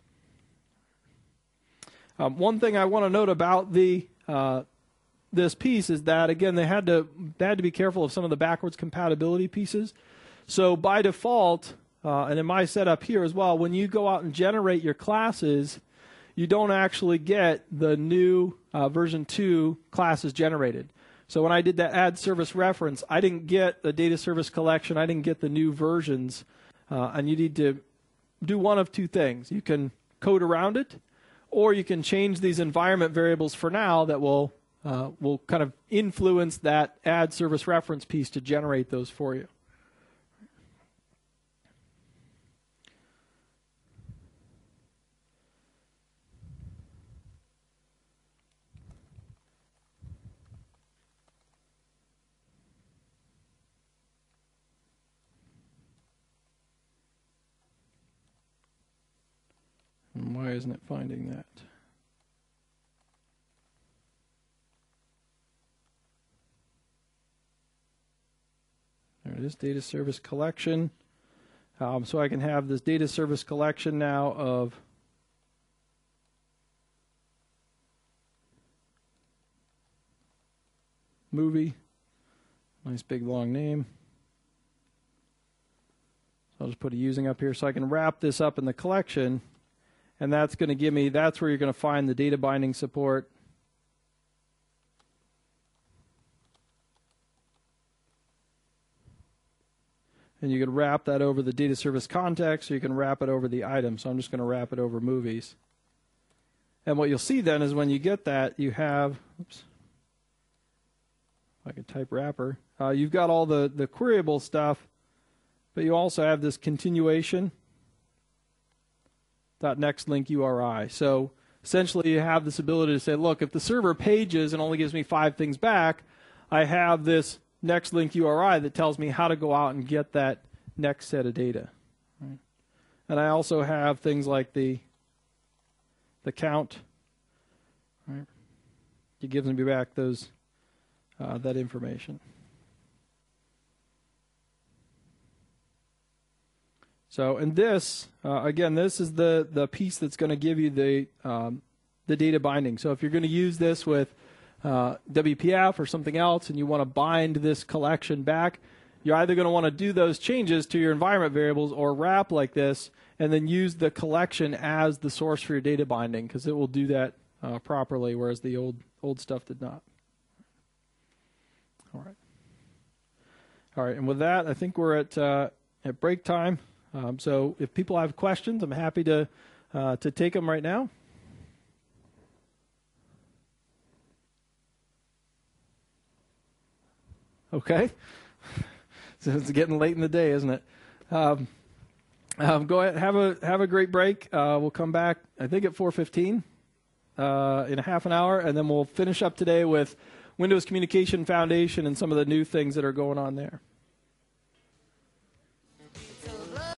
One thing I want to note about this piece is that, again, they had to be careful of some of the backwards compatibility pieces. So by default, and in my setup here as well, when you go out and generate your classes, you don't actually get the new version 2 classes generated. So when I did that add service reference, I didn't get the data service collection. I didn't get the new versions. And you need to do one of 2 things. You can code around it, or you can change these environment variables for now that will kind of influence that add service reference piece to generate those for you. And why isn't it finding that? There it is data service collection. So I can have this data service collection now of movie. Nice big long name. So I'll just put a using up here so I can wrap this up in the collection. And that's going to give me, that's where you're going to find the data binding support. And you can wrap that over the data service context, or you can wrap it over the item. So I'm just going to wrap it over movies. And what you'll see then is when you get that, you have, oops, if I could type wrapper, you've got all the queryable stuff, but you also have this continuation .next link URI. So essentially you have this ability to say, look, if the server pages and only gives me 5 things back, I have this next link URI that tells me how to go out and get that next set of data. Right? And I also have things like the count. Right? It gives me back those that information. So, and this again, this is the piece that's going to give you the data binding. So if you're going to use this with WPF or something else and you want to bind this collection back, you're either going to want to do those changes to your environment variables or wrap like this and then use the collection as the source for your data binding, because it will do that properly, whereas the old stuff did not. All right, and with that, I think we're at break time. So if people have questions, I'm happy to take them right now. Okay. So it's getting late in the day, isn't it? Go ahead, have a great break. We'll come back, I think, at 4:15 in a half an hour, and then we'll finish up today with Windows Communication Foundation and some of the new things that are going on there.